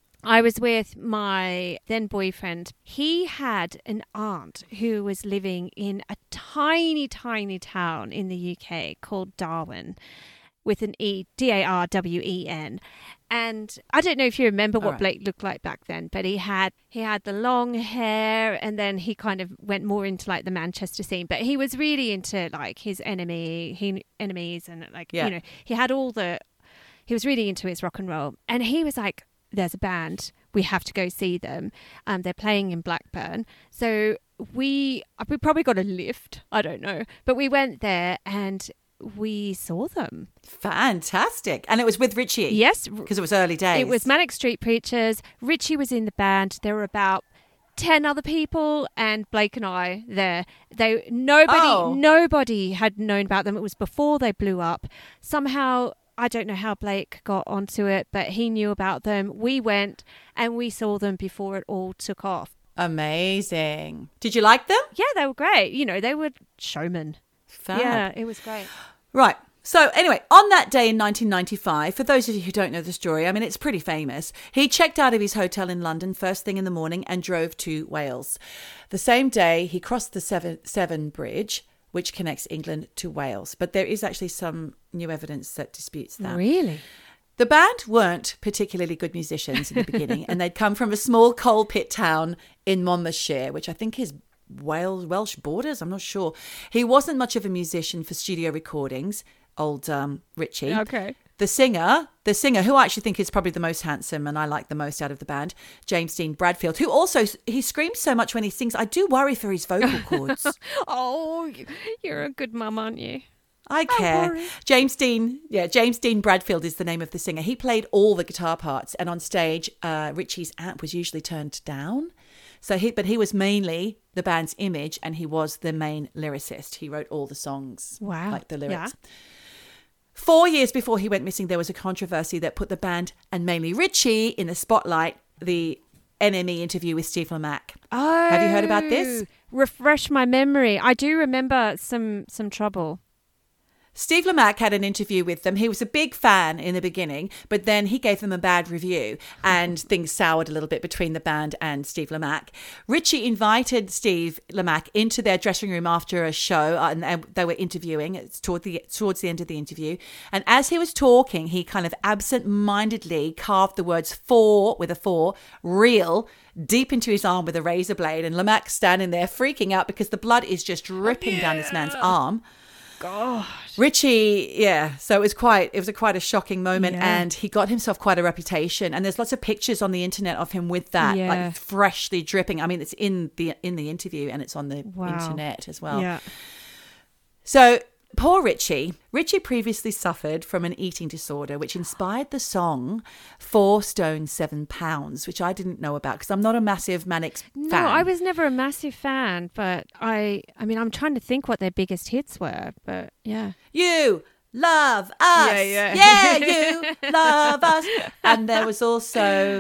Speaker 1: I was with my then boyfriend. He had an aunt who was living in a tiny, tiny town in the U K called Darwin, with an E, D A R W E N. And I don't know if you remember what
Speaker 3: right.
Speaker 1: Blake looked like back then, but he had he had the long hair, and then he kind of went more into like the Manchester scene. But he was really into like his enemy, he enemies, and like
Speaker 3: Yeah.
Speaker 1: you know, he had all the. He was really into his rock and roll, and he was like, "There's a band, we have to go see them. Um, they're playing in Blackburn." So we we probably got a lift, I don't know, but we went there and we saw them.
Speaker 3: Fantastic. And it was with Richie.
Speaker 1: Yes,
Speaker 3: Because it was early days.
Speaker 1: it was Manic Street Preachers. Richie was in the band. There were about ten other people, and Blake and I there. They nobody
Speaker 3: Oh.
Speaker 1: nobody had known about them. It was before they blew up. Somehow, I don't know how Blake got onto it, but he knew about them. We went and we saw them before it all took off.
Speaker 3: Amazing. Did you like them?
Speaker 1: Yeah, they were great. You know, they were showmen.
Speaker 3: Fab.
Speaker 1: Yeah, it was great.
Speaker 3: Right. So anyway, on that day in nineteen ninety-five, for those of you who don't know the story, I mean, it's pretty famous. He checked out of his hotel in London first thing in the morning and drove to Wales. The same day, he crossed the Severn, Severn Bridge, which connects England to Wales. But there is actually some new evidence that disputes that.
Speaker 1: Really?
Speaker 3: The band weren't particularly good musicians in the beginning, and they'd come from a small coal pit town in Monmouthshire, which I think is Wales, Welsh borders. I'm not sure. He wasn't much of a musician for studio recordings, old um, Richie.
Speaker 1: Okay.
Speaker 3: The singer, the singer, who I actually think is probably the most handsome and I like the most out of the band, James Dean Bradfield, who also, he screams so much when he sings. I do worry for his vocal cords.
Speaker 1: Oh, you're a good mum, aren't you?
Speaker 3: I care.
Speaker 1: worry.
Speaker 3: James Dean, yeah, James Dean Bradfield is the name of the singer. He played all the guitar parts, and on stage, uh, Richie's amp was usually turned down. So he, but he was mainly the band's image, and he was the main lyricist. He wrote all the songs,
Speaker 1: Wow.
Speaker 3: like the lyrics.
Speaker 1: Yeah.
Speaker 3: Four years before he went missing, there was a controversy that put the band and mainly Richie in the spotlight. The N M E interview with Steve Lamacq.
Speaker 1: Oh,
Speaker 3: Have you heard about this?
Speaker 1: Refresh my memory. I do remember some some trouble.
Speaker 3: Steve Lamacq had an interview with them. He was a big fan in the beginning, but then he gave them a bad review and things soured a little bit between the band and Steve Lamacq. Richie invited Steve Lamacq into their dressing room after a show, and, and they were interviewing. It's toward the, towards the end of the interview. And as he was talking, he kind of absent-mindedly carved the words for, with a four, real, deep into his arm with a razor blade. And Lamacq standing there freaking out because the blood is just dripping down this man's arm.
Speaker 1: God.
Speaker 3: Richie, yeah. So it was quite, it was a quite a shocking moment,
Speaker 1: Yeah.
Speaker 3: and he got himself quite a reputation. And there's lots of pictures on the internet of him with that,
Speaker 1: Yeah.
Speaker 3: like freshly dripping. I mean, it's in the in the interview, and it's on the
Speaker 1: Wow.
Speaker 3: internet as well.
Speaker 1: Yeah.
Speaker 3: So poor Richie. Richie previously suffered from an eating disorder, which inspired the song Four Stone, Seven Pounds, which I didn't know about because I'm not a massive Mannix
Speaker 1: No,
Speaker 3: fan.
Speaker 1: I was never a massive fan, but I I mean, I'm trying to think what their biggest hits were, but yeah.
Speaker 3: You love us.
Speaker 1: Yeah, yeah.
Speaker 3: Yeah, you love us. And there was also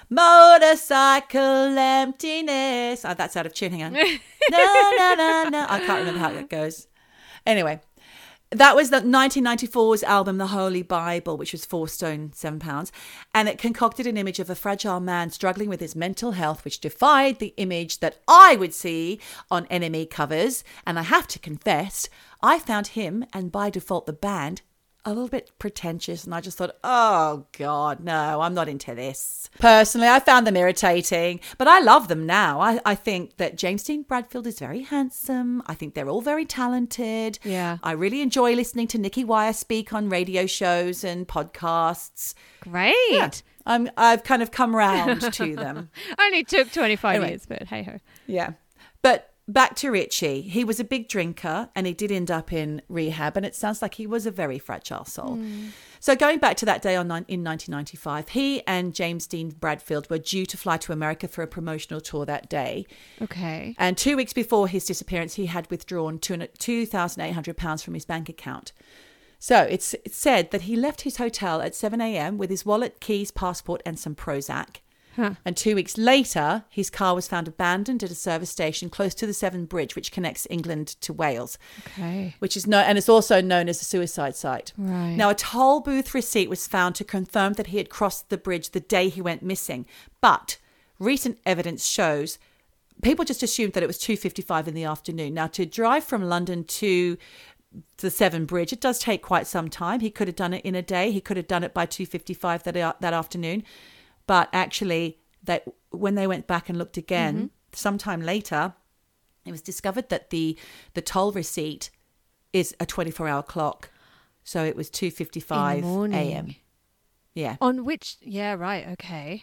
Speaker 3: Motorcycle Emptiness. Oh, that's out of tune. Hang on. No, no, no, no. I can't remember how that goes. Anyway, that was the nineteen ninety-four's album, The Holy Bible, which was Four Stone, Seven Pounds. And it concocted an image of a fragile man struggling with his mental health, which defied the image that I would see on N M E covers. And I have to confess, I found him, and by default the band, a little bit pretentious. And I just thought, oh, God, no, I'm not into this. Personally, I found them irritating, but I love them now. I, I think that James Dean Bradfield is very handsome. I think they're all very talented.
Speaker 1: Yeah.
Speaker 3: I really enjoy listening to Nicky Wire speak on radio shows and podcasts.
Speaker 1: Great.
Speaker 3: Yeah, I'm, I've kind of come round to them.
Speaker 1: Only took twenty-five
Speaker 3: Anyway.
Speaker 1: years, but hey ho.
Speaker 3: Yeah. But back to Richie. He was a big drinker and he did end up in rehab, and it sounds like he was a very fragile soul. Mm. So going back to that day on in nineteen ninety-five, he and James Dean Bradfield were due to fly to America for a promotional tour that day.
Speaker 1: Okay.
Speaker 3: And two weeks before his disappearance, he had withdrawn two thousand eight hundred pounds from his bank account. So it's, it's said that he left his hotel at seven a.m. with his wallet, keys, passport and some Prozac.
Speaker 1: Huh.
Speaker 3: And two weeks later, his car was found abandoned at a service station close to the Severn Bridge, which connects England to Wales.
Speaker 1: Okay.
Speaker 3: Which is no, and it's also known as a suicide site.
Speaker 1: Right.
Speaker 3: Now, a toll booth receipt was found to confirm that he had crossed the bridge the day he went missing. But recent evidence shows people just assumed that it was two fifty-five in the afternoon. Now, to drive from London to the Severn Bridge, it does take quite some time. He could have done it in a day. He could have done it by two fifty-five that that afternoon. But actually, they, when they went back and looked again, mm-hmm. sometime later, it was discovered that the the toll receipt is a twenty-four hour clock. So it was two fifty-five a.m. Yeah.
Speaker 1: On which, yeah, right, okay.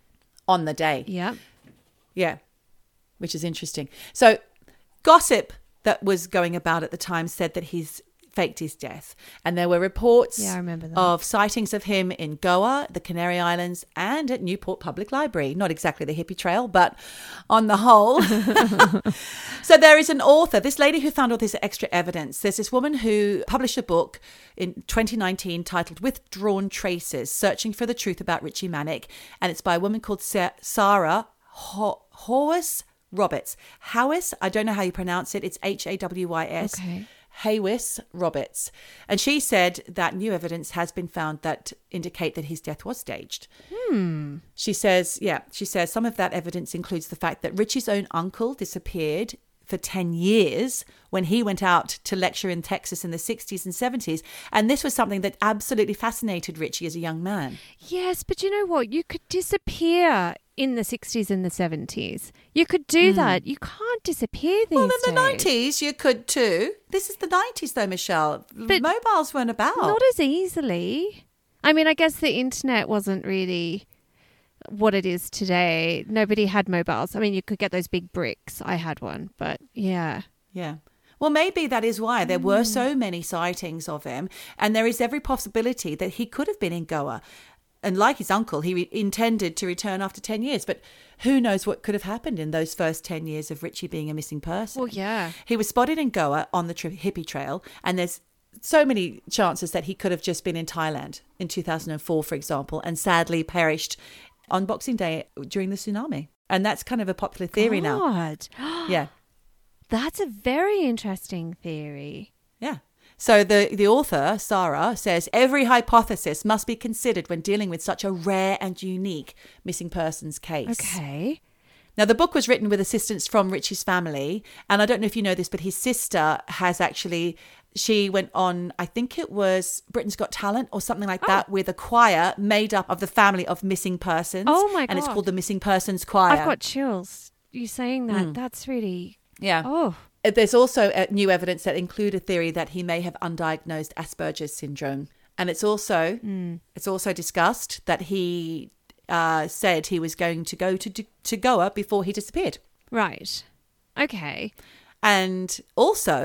Speaker 3: On the day.
Speaker 1: Yeah.
Speaker 3: Yeah. Which is interesting. So gossip that was going about at the time said that he's faked his death. And there were reports
Speaker 1: yeah, I remember that.
Speaker 3: of sightings of him in Goa, the Canary Islands, and at Newport Public Library. Not exactly the hippie trail, but on the whole. So there is an author, this lady who found all this extra evidence. There's this woman who published a book in twenty nineteen titled Withdrawn Traces, Searching for the Truth About Richie Mannix. And it's by a woman called Sa- Sarah Ho- Hawes Roberts. Hawes, I don't know how you pronounce it. It's H A W Y S.
Speaker 1: Okay.
Speaker 3: Haywis Roberts. And she said that new evidence has been found that indicate that his death was staged.
Speaker 1: Hmm.
Speaker 3: She says, yeah, she says some of that evidence includes the fact that Richie's own uncle disappeared for ten years when he went out to lecture in Texas in the sixties and seventies. And this was something that absolutely fascinated Richie as a young man.
Speaker 1: Yes, but you know what? You could disappear in the sixties and the seventies. You could do
Speaker 3: Mm.
Speaker 1: that. You can't disappear these
Speaker 3: Well, in the
Speaker 1: days.
Speaker 3: nineties, you could too. This is the nineties though, Michelle.
Speaker 1: But
Speaker 3: mobiles weren't about.
Speaker 1: Not as easily. I mean, I guess the internet wasn't really what it is today. Nobody had mobiles. I mean, you could get those big bricks. I had one, but yeah.
Speaker 3: Yeah. Well, maybe that is why there were so many sightings of him. And there is every possibility that he could have been in Goa. And like his uncle, he re- intended to return after ten years. But who knows what could have happened in those first ten years of Richie being a missing person.
Speaker 1: Well, yeah.
Speaker 3: He was spotted in Goa on the tri- hippie trail. And there's so many chances that he could have just been in Thailand in two thousand four, for example, and sadly perished on Boxing Day during the tsunami. And that's kind of a popular theory now.
Speaker 1: God.
Speaker 3: Yeah.
Speaker 1: That's a very interesting theory.
Speaker 3: Yeah. So the, the author, Sarah, says every hypothesis must be considered when dealing with such a rare and unique missing persons case.
Speaker 1: Okay.
Speaker 3: Now, the book was written with assistance from Richie's family. And I don't know if you know this, but his sister has actually, she went on, I think it was Britain's Got Talent or something like that, with a choir made up of the family of missing persons.
Speaker 1: Oh, my
Speaker 3: And it's
Speaker 1: God.
Speaker 3: called the Missing Persons Choir.
Speaker 1: I've got chills. You saying that,
Speaker 3: Mm.
Speaker 1: that's really...
Speaker 3: Yeah.
Speaker 1: Oh.
Speaker 3: There's also uh, new evidence that include a theory that he may have undiagnosed Asperger's syndrome. And it's also
Speaker 1: Mm.
Speaker 3: it's also discussed that he uh, said he was going to go to, to Goa before he disappeared.
Speaker 1: Right. Okay.
Speaker 3: And also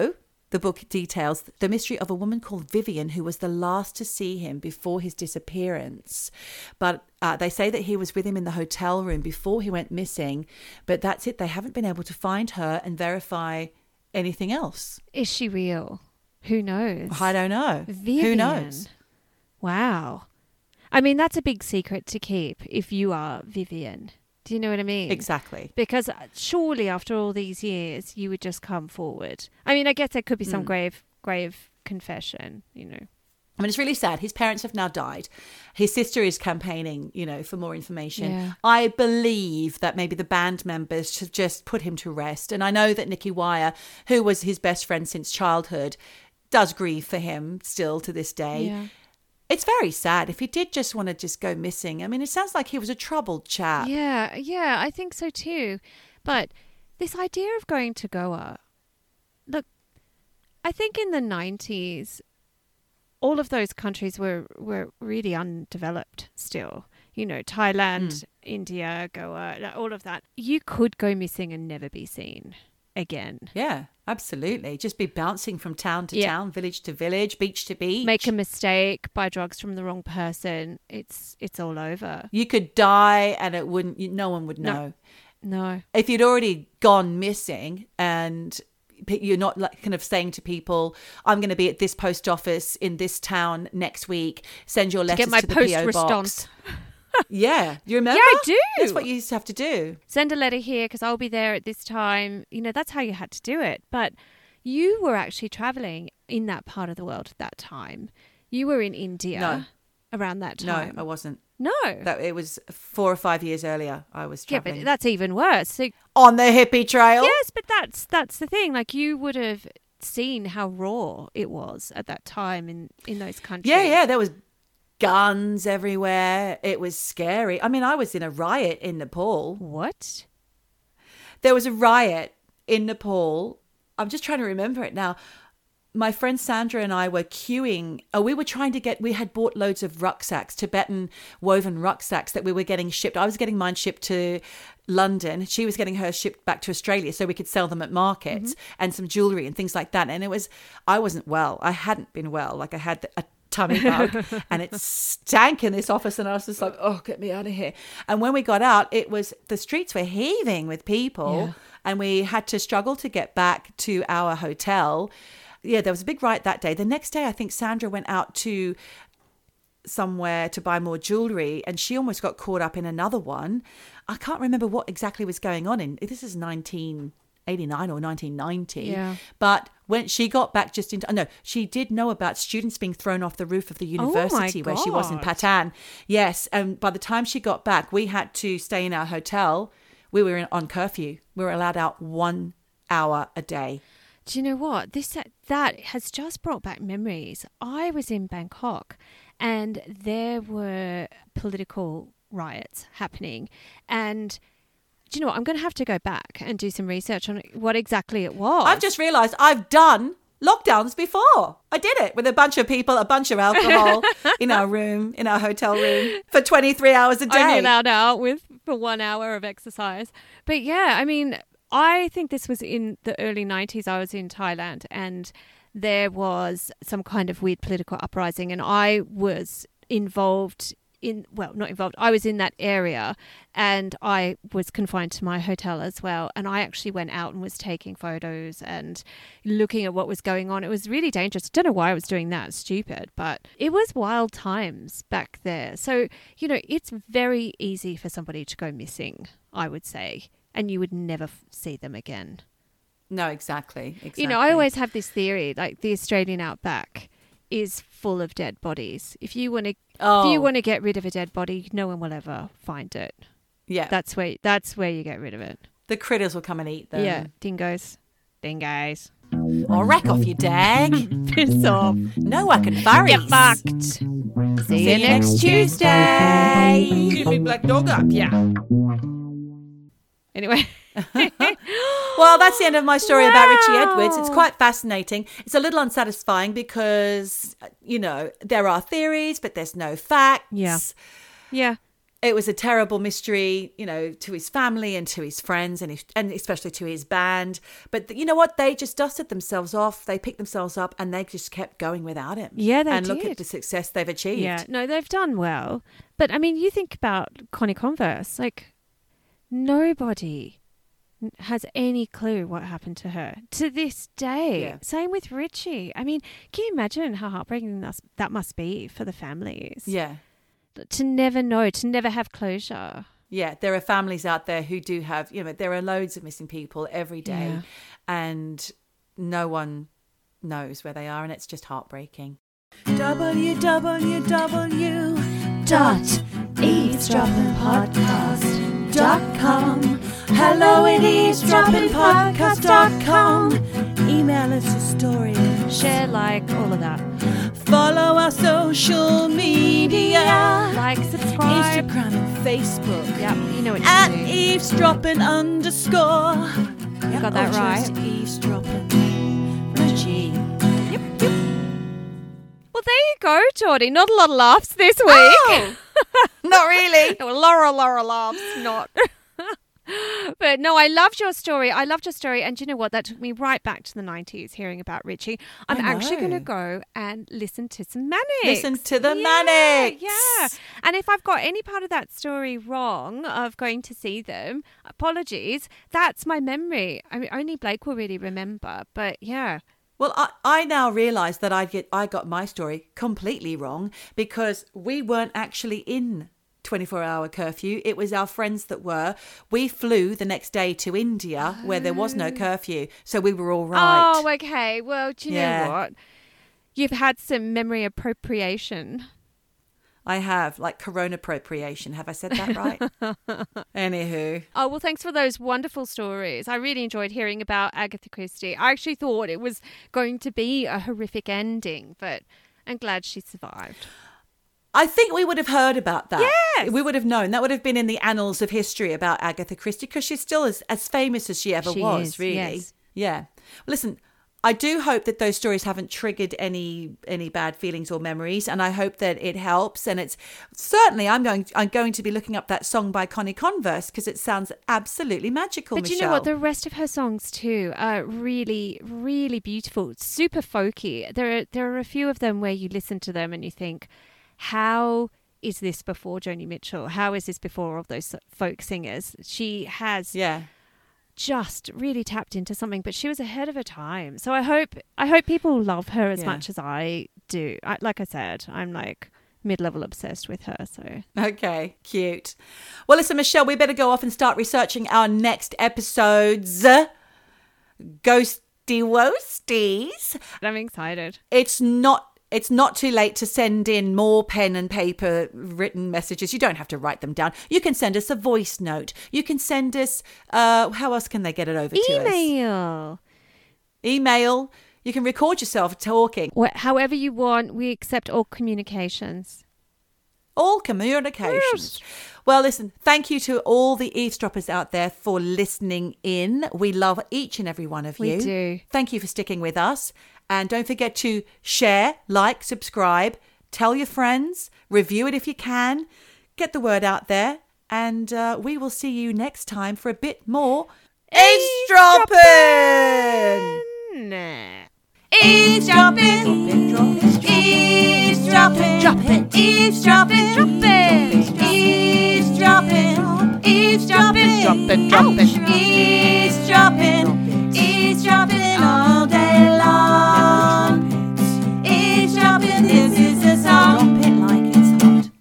Speaker 3: the book details the mystery of a woman called Vivian who was the last to see him before his disappearance. But uh, they say that he was with him in the hotel room before he went missing. But that's it. They haven't been able to find her and verify anything else.
Speaker 1: Is she real? Who knows?
Speaker 3: I don't know.
Speaker 1: Vivian.
Speaker 3: Who knows?
Speaker 1: Wow. I mean, that's a big secret to keep if you are Vivian. Do you know what I mean?
Speaker 3: Exactly.
Speaker 1: Because surely after all these years, you would just come forward. I mean, I guess there could be some
Speaker 3: Mm.
Speaker 1: grave, grave confession, you know.
Speaker 3: I mean, it's really sad. His parents have now died. His sister is campaigning, you know, for more information.
Speaker 1: Yeah.
Speaker 3: I believe that maybe the band members should just put him to rest. And I know that Nicky Wire, who was his best friend since childhood, does grieve for him still to this day.
Speaker 1: Yeah.
Speaker 3: It's very sad. If he did just want to just go missing, I mean, it sounds like he was a troubled chap.
Speaker 1: Yeah, yeah, I think so too. But this idea of going to Goa, look, I think in the nineties, all of those countries were, were really undeveloped still. You know, Thailand,
Speaker 3: Mm.
Speaker 1: India, Goa, all of that. You could go missing and never be seen again.
Speaker 3: Yeah, absolutely. Just be bouncing from town to
Speaker 1: Yeah.
Speaker 3: town, village to village, beach to beach.
Speaker 1: Make a mistake, buy drugs from the wrong person. It's it's all over.
Speaker 3: You could die and it wouldn't, you- no one would
Speaker 1: No.
Speaker 3: know.
Speaker 1: No.
Speaker 3: If you'd already gone missing and p- you're not like kind of saying to people, I'm going to be at this post office in this town next week, send your
Speaker 1: To
Speaker 3: letters
Speaker 1: get my
Speaker 3: to the
Speaker 1: post
Speaker 3: P O
Speaker 1: response.
Speaker 3: box. Yeah, you remember?
Speaker 1: Yeah, I do.
Speaker 3: That's what you used to have to do.
Speaker 1: Send a letter here because I'll be there at this time. You know, that's how you had to do it. But you were actually traveling in that part of the world at that time. You were in India
Speaker 3: No.
Speaker 1: around that
Speaker 3: No,
Speaker 1: time.
Speaker 3: I wasn't.
Speaker 1: No.
Speaker 3: That it was four or five years earlier. I was
Speaker 1: Yeah,
Speaker 3: traveling
Speaker 1: but that's even worse. So,
Speaker 3: on the hippie trail.
Speaker 1: yes, but that's that's the thing. Like, you would have seen how raw it was at that time in, in those countries.
Speaker 3: Yeah, yeah. There was guns everywhere. It was scary. I mean, I was in a riot in Nepal.
Speaker 1: What?
Speaker 3: There was a riot in Nepal. I'm just trying to remember it now. My friend Sandra and I were queuing. Oh, we were trying to get, we had bought loads of rucksacks, Tibetan woven rucksacks that we were getting shipped. I was getting mine shipped to London. She was getting hers shipped back to Australia so we could sell them at markets, and some jewelry and things like that. And it was, I wasn't well. I hadn't been well. Like, I had a tummy bug and it stank in this office, and I was just like, oh, get me out of here. And when we got out, it was, the streets were heaving with people.
Speaker 1: Yeah.
Speaker 3: And we had to struggle to get back to our hotel. Yeah, there was a big riot that day. The next day, I think Sandra went out to somewhere to buy more jewelry, and she almost got caught up in another one. I can't remember what exactly was going on. In this is nineteen eighty-nine or nineteen ninety.
Speaker 1: Yeah.
Speaker 3: But when she got back just into, no, she did know about students being thrown off the roof of the university where she was in
Speaker 1: God.
Speaker 3: Patan. Yes. And by the time she got back, we had to stay in our hotel. We were in, on curfew. We were allowed out one hour a day.
Speaker 1: Do you know what? This that has just brought back memories. I was in Bangkok and there were political riots happening. And do you know what? I'm going to have to go back and do some research on what exactly it was.
Speaker 3: I've just realised I've done lockdowns before. I did it with a bunch of people, a bunch of alcohol in our room, in our hotel room for twenty-three hours a day.
Speaker 1: Only allowed out with for one hour of exercise. But yeah, I mean, I think this was in the early nineties. I was in Thailand and there was some kind of weird political uprising, and I was involved in, well, not involved, I was in that area, and I was confined to my hotel as well. And I actually went out and was taking photos and looking at what was going on. It was really dangerous. Don't know why I was doing that. Stupid. But it was wild times back there. So, you know, it's very easy for somebody to go missing, I would say, and you would never f- see them again.
Speaker 3: No, exactly, exactly.
Speaker 1: You know, I always have this theory, like the Australian outback is full of dead bodies. If you want to,
Speaker 3: Oh.
Speaker 1: if you want to get rid of a dead body, no one will ever find it.
Speaker 3: Yeah,
Speaker 1: That's where that's where you get rid of it.
Speaker 3: the critters will come and eat them.
Speaker 1: Yeah, dingoes, dingoes.
Speaker 3: Or rack off your dag.
Speaker 1: Piss off.
Speaker 3: No, I can furries.
Speaker 1: Get fucked. See,
Speaker 3: See you next Tuesday.
Speaker 5: Give me black dog up.
Speaker 1: Yeah. Anyway.
Speaker 3: Well, that's the end of my story about Richie Edwards. It's
Speaker 1: Wow.
Speaker 3: quite fascinating. It's a little unsatisfying because, you know, there are theories, but there's no facts.
Speaker 1: Yeah. Yeah.
Speaker 3: it was a terrible mystery, you know, to his family and to his friends and his, and especially to his band. But you know what? They just dusted themselves off. They picked themselves up and they just kept going without him.
Speaker 1: Yeah, they
Speaker 3: and
Speaker 1: did.
Speaker 3: look at the success they've achieved.
Speaker 1: Yeah, no, they've done well. But I mean, you think about Connie Converse, like nobody has any clue what happened to her to this day.
Speaker 3: Yeah.
Speaker 1: Same with Richie. I mean, can you imagine how heartbreaking that, that must be for the families?
Speaker 3: Yeah.
Speaker 1: To never know, to never have closure.
Speaker 3: Yeah, there are families out there who do have, you know, there are loads of missing people every day
Speaker 1: Yeah.
Speaker 3: and no one knows where they are and it's just heartbreaking. w w w
Speaker 2: Dot eavesdropping podcast dot com.
Speaker 3: Hello at eavesdropping podcast dot com. Email us a story.
Speaker 1: Share, like, all of that.
Speaker 3: Follow our social media.
Speaker 1: Like, subscribe.
Speaker 3: Instagram and Facebook.
Speaker 1: Yep, you know what you
Speaker 3: At
Speaker 1: do.
Speaker 3: eavesdropping underscore.
Speaker 1: You got that right.
Speaker 3: Eavesdropping. Richie.
Speaker 1: Yep, yep. Well, there you go, Geordie. Not a lot of laughs this week.
Speaker 3: Oh, not really.
Speaker 1: Well, Laura, Laura laughs, not. But no, I loved your story. I loved your story. And do you know what? That took me right back to the nineties hearing about Richie. I'm
Speaker 3: I
Speaker 1: actually going to
Speaker 3: know.
Speaker 1: go and listen to some Mannix.
Speaker 3: Listen to the
Speaker 1: yeah,
Speaker 3: Mannix.
Speaker 1: Yeah. And if I've got any part of that story wrong of going to see them, apologies. That's my memory. I mean, only Blake will really remember. But yeah.
Speaker 3: Well, I, I now realise that I get I got my story completely wrong because we weren't actually in twenty-four hour curfew. It was our friends that were. We flew the next day to India where there was no curfew. So we were all right.
Speaker 1: Oh, okay. Well, do you
Speaker 3: Yeah.
Speaker 1: know what? You've had some memory appropriation.
Speaker 3: I have, like corona appropriation. Have I said that right? Anywho.
Speaker 1: Oh, well, thanks for those wonderful stories. I really enjoyed hearing about Agatha Christie. I actually thought it was going to be a horrific ending, but I'm glad she survived.
Speaker 3: I think we would have heard about that.
Speaker 1: Yes.
Speaker 3: We would have known. That would have been in the annals of history about Agatha Christie because she's still as, as famous as she ever
Speaker 1: She
Speaker 3: was,
Speaker 1: is,
Speaker 3: really.
Speaker 1: yes.
Speaker 3: Yeah. Well, listen, I do hope that those stories haven't triggered any any bad feelings or memories, and I hope that it helps. And it's certainly I'm going I'm going to be looking up that song by Connie Converse because it sounds absolutely magical.
Speaker 1: But
Speaker 3: Michelle.
Speaker 1: you know what? The rest of her songs too are really, really beautiful, super folky. There are there are a few of them where you listen to them and you think, how is this before Joni Mitchell? How is this before all those folk singers? She has
Speaker 3: yeah.
Speaker 1: just really tapped into something, but she was ahead of her time. So I hope I hope people love her as
Speaker 3: Yeah.
Speaker 1: much as I do. I, like I said, I'm like mid-level obsessed with her. So
Speaker 3: Okay, cute. Well, listen, Michelle, we better go off and start researching our next episodes. Ghosty Woasties.
Speaker 1: I'm excited.
Speaker 3: It's not it's not too late to send in more pen and paper written messages. You don't have to write them down. You can send us a voice note. You can send us uh how else can they get it over to us?
Speaker 1: Email.
Speaker 3: Email. You can record yourself talking.
Speaker 1: Wh- however you want, we accept all communications.
Speaker 3: All communications. Well, listen, thank you to all the eavesdroppers out there for listening in. We love each and every one of
Speaker 1: We
Speaker 3: you.
Speaker 1: do.
Speaker 3: Thank you for sticking with us. And don't forget to share, like, subscribe, tell your friends, review it if you can. Get the word out there. And uh, we will see you next time for a bit more eavesdropping.
Speaker 1: Nah.
Speaker 3: Eavesdropping. Eavesdropping. Dropping. Eavesdropping.
Speaker 1: Dropping.
Speaker 3: Eavesdropping. Eavesdropping.
Speaker 1: Dropping, dropping.
Speaker 3: Eavesdropping.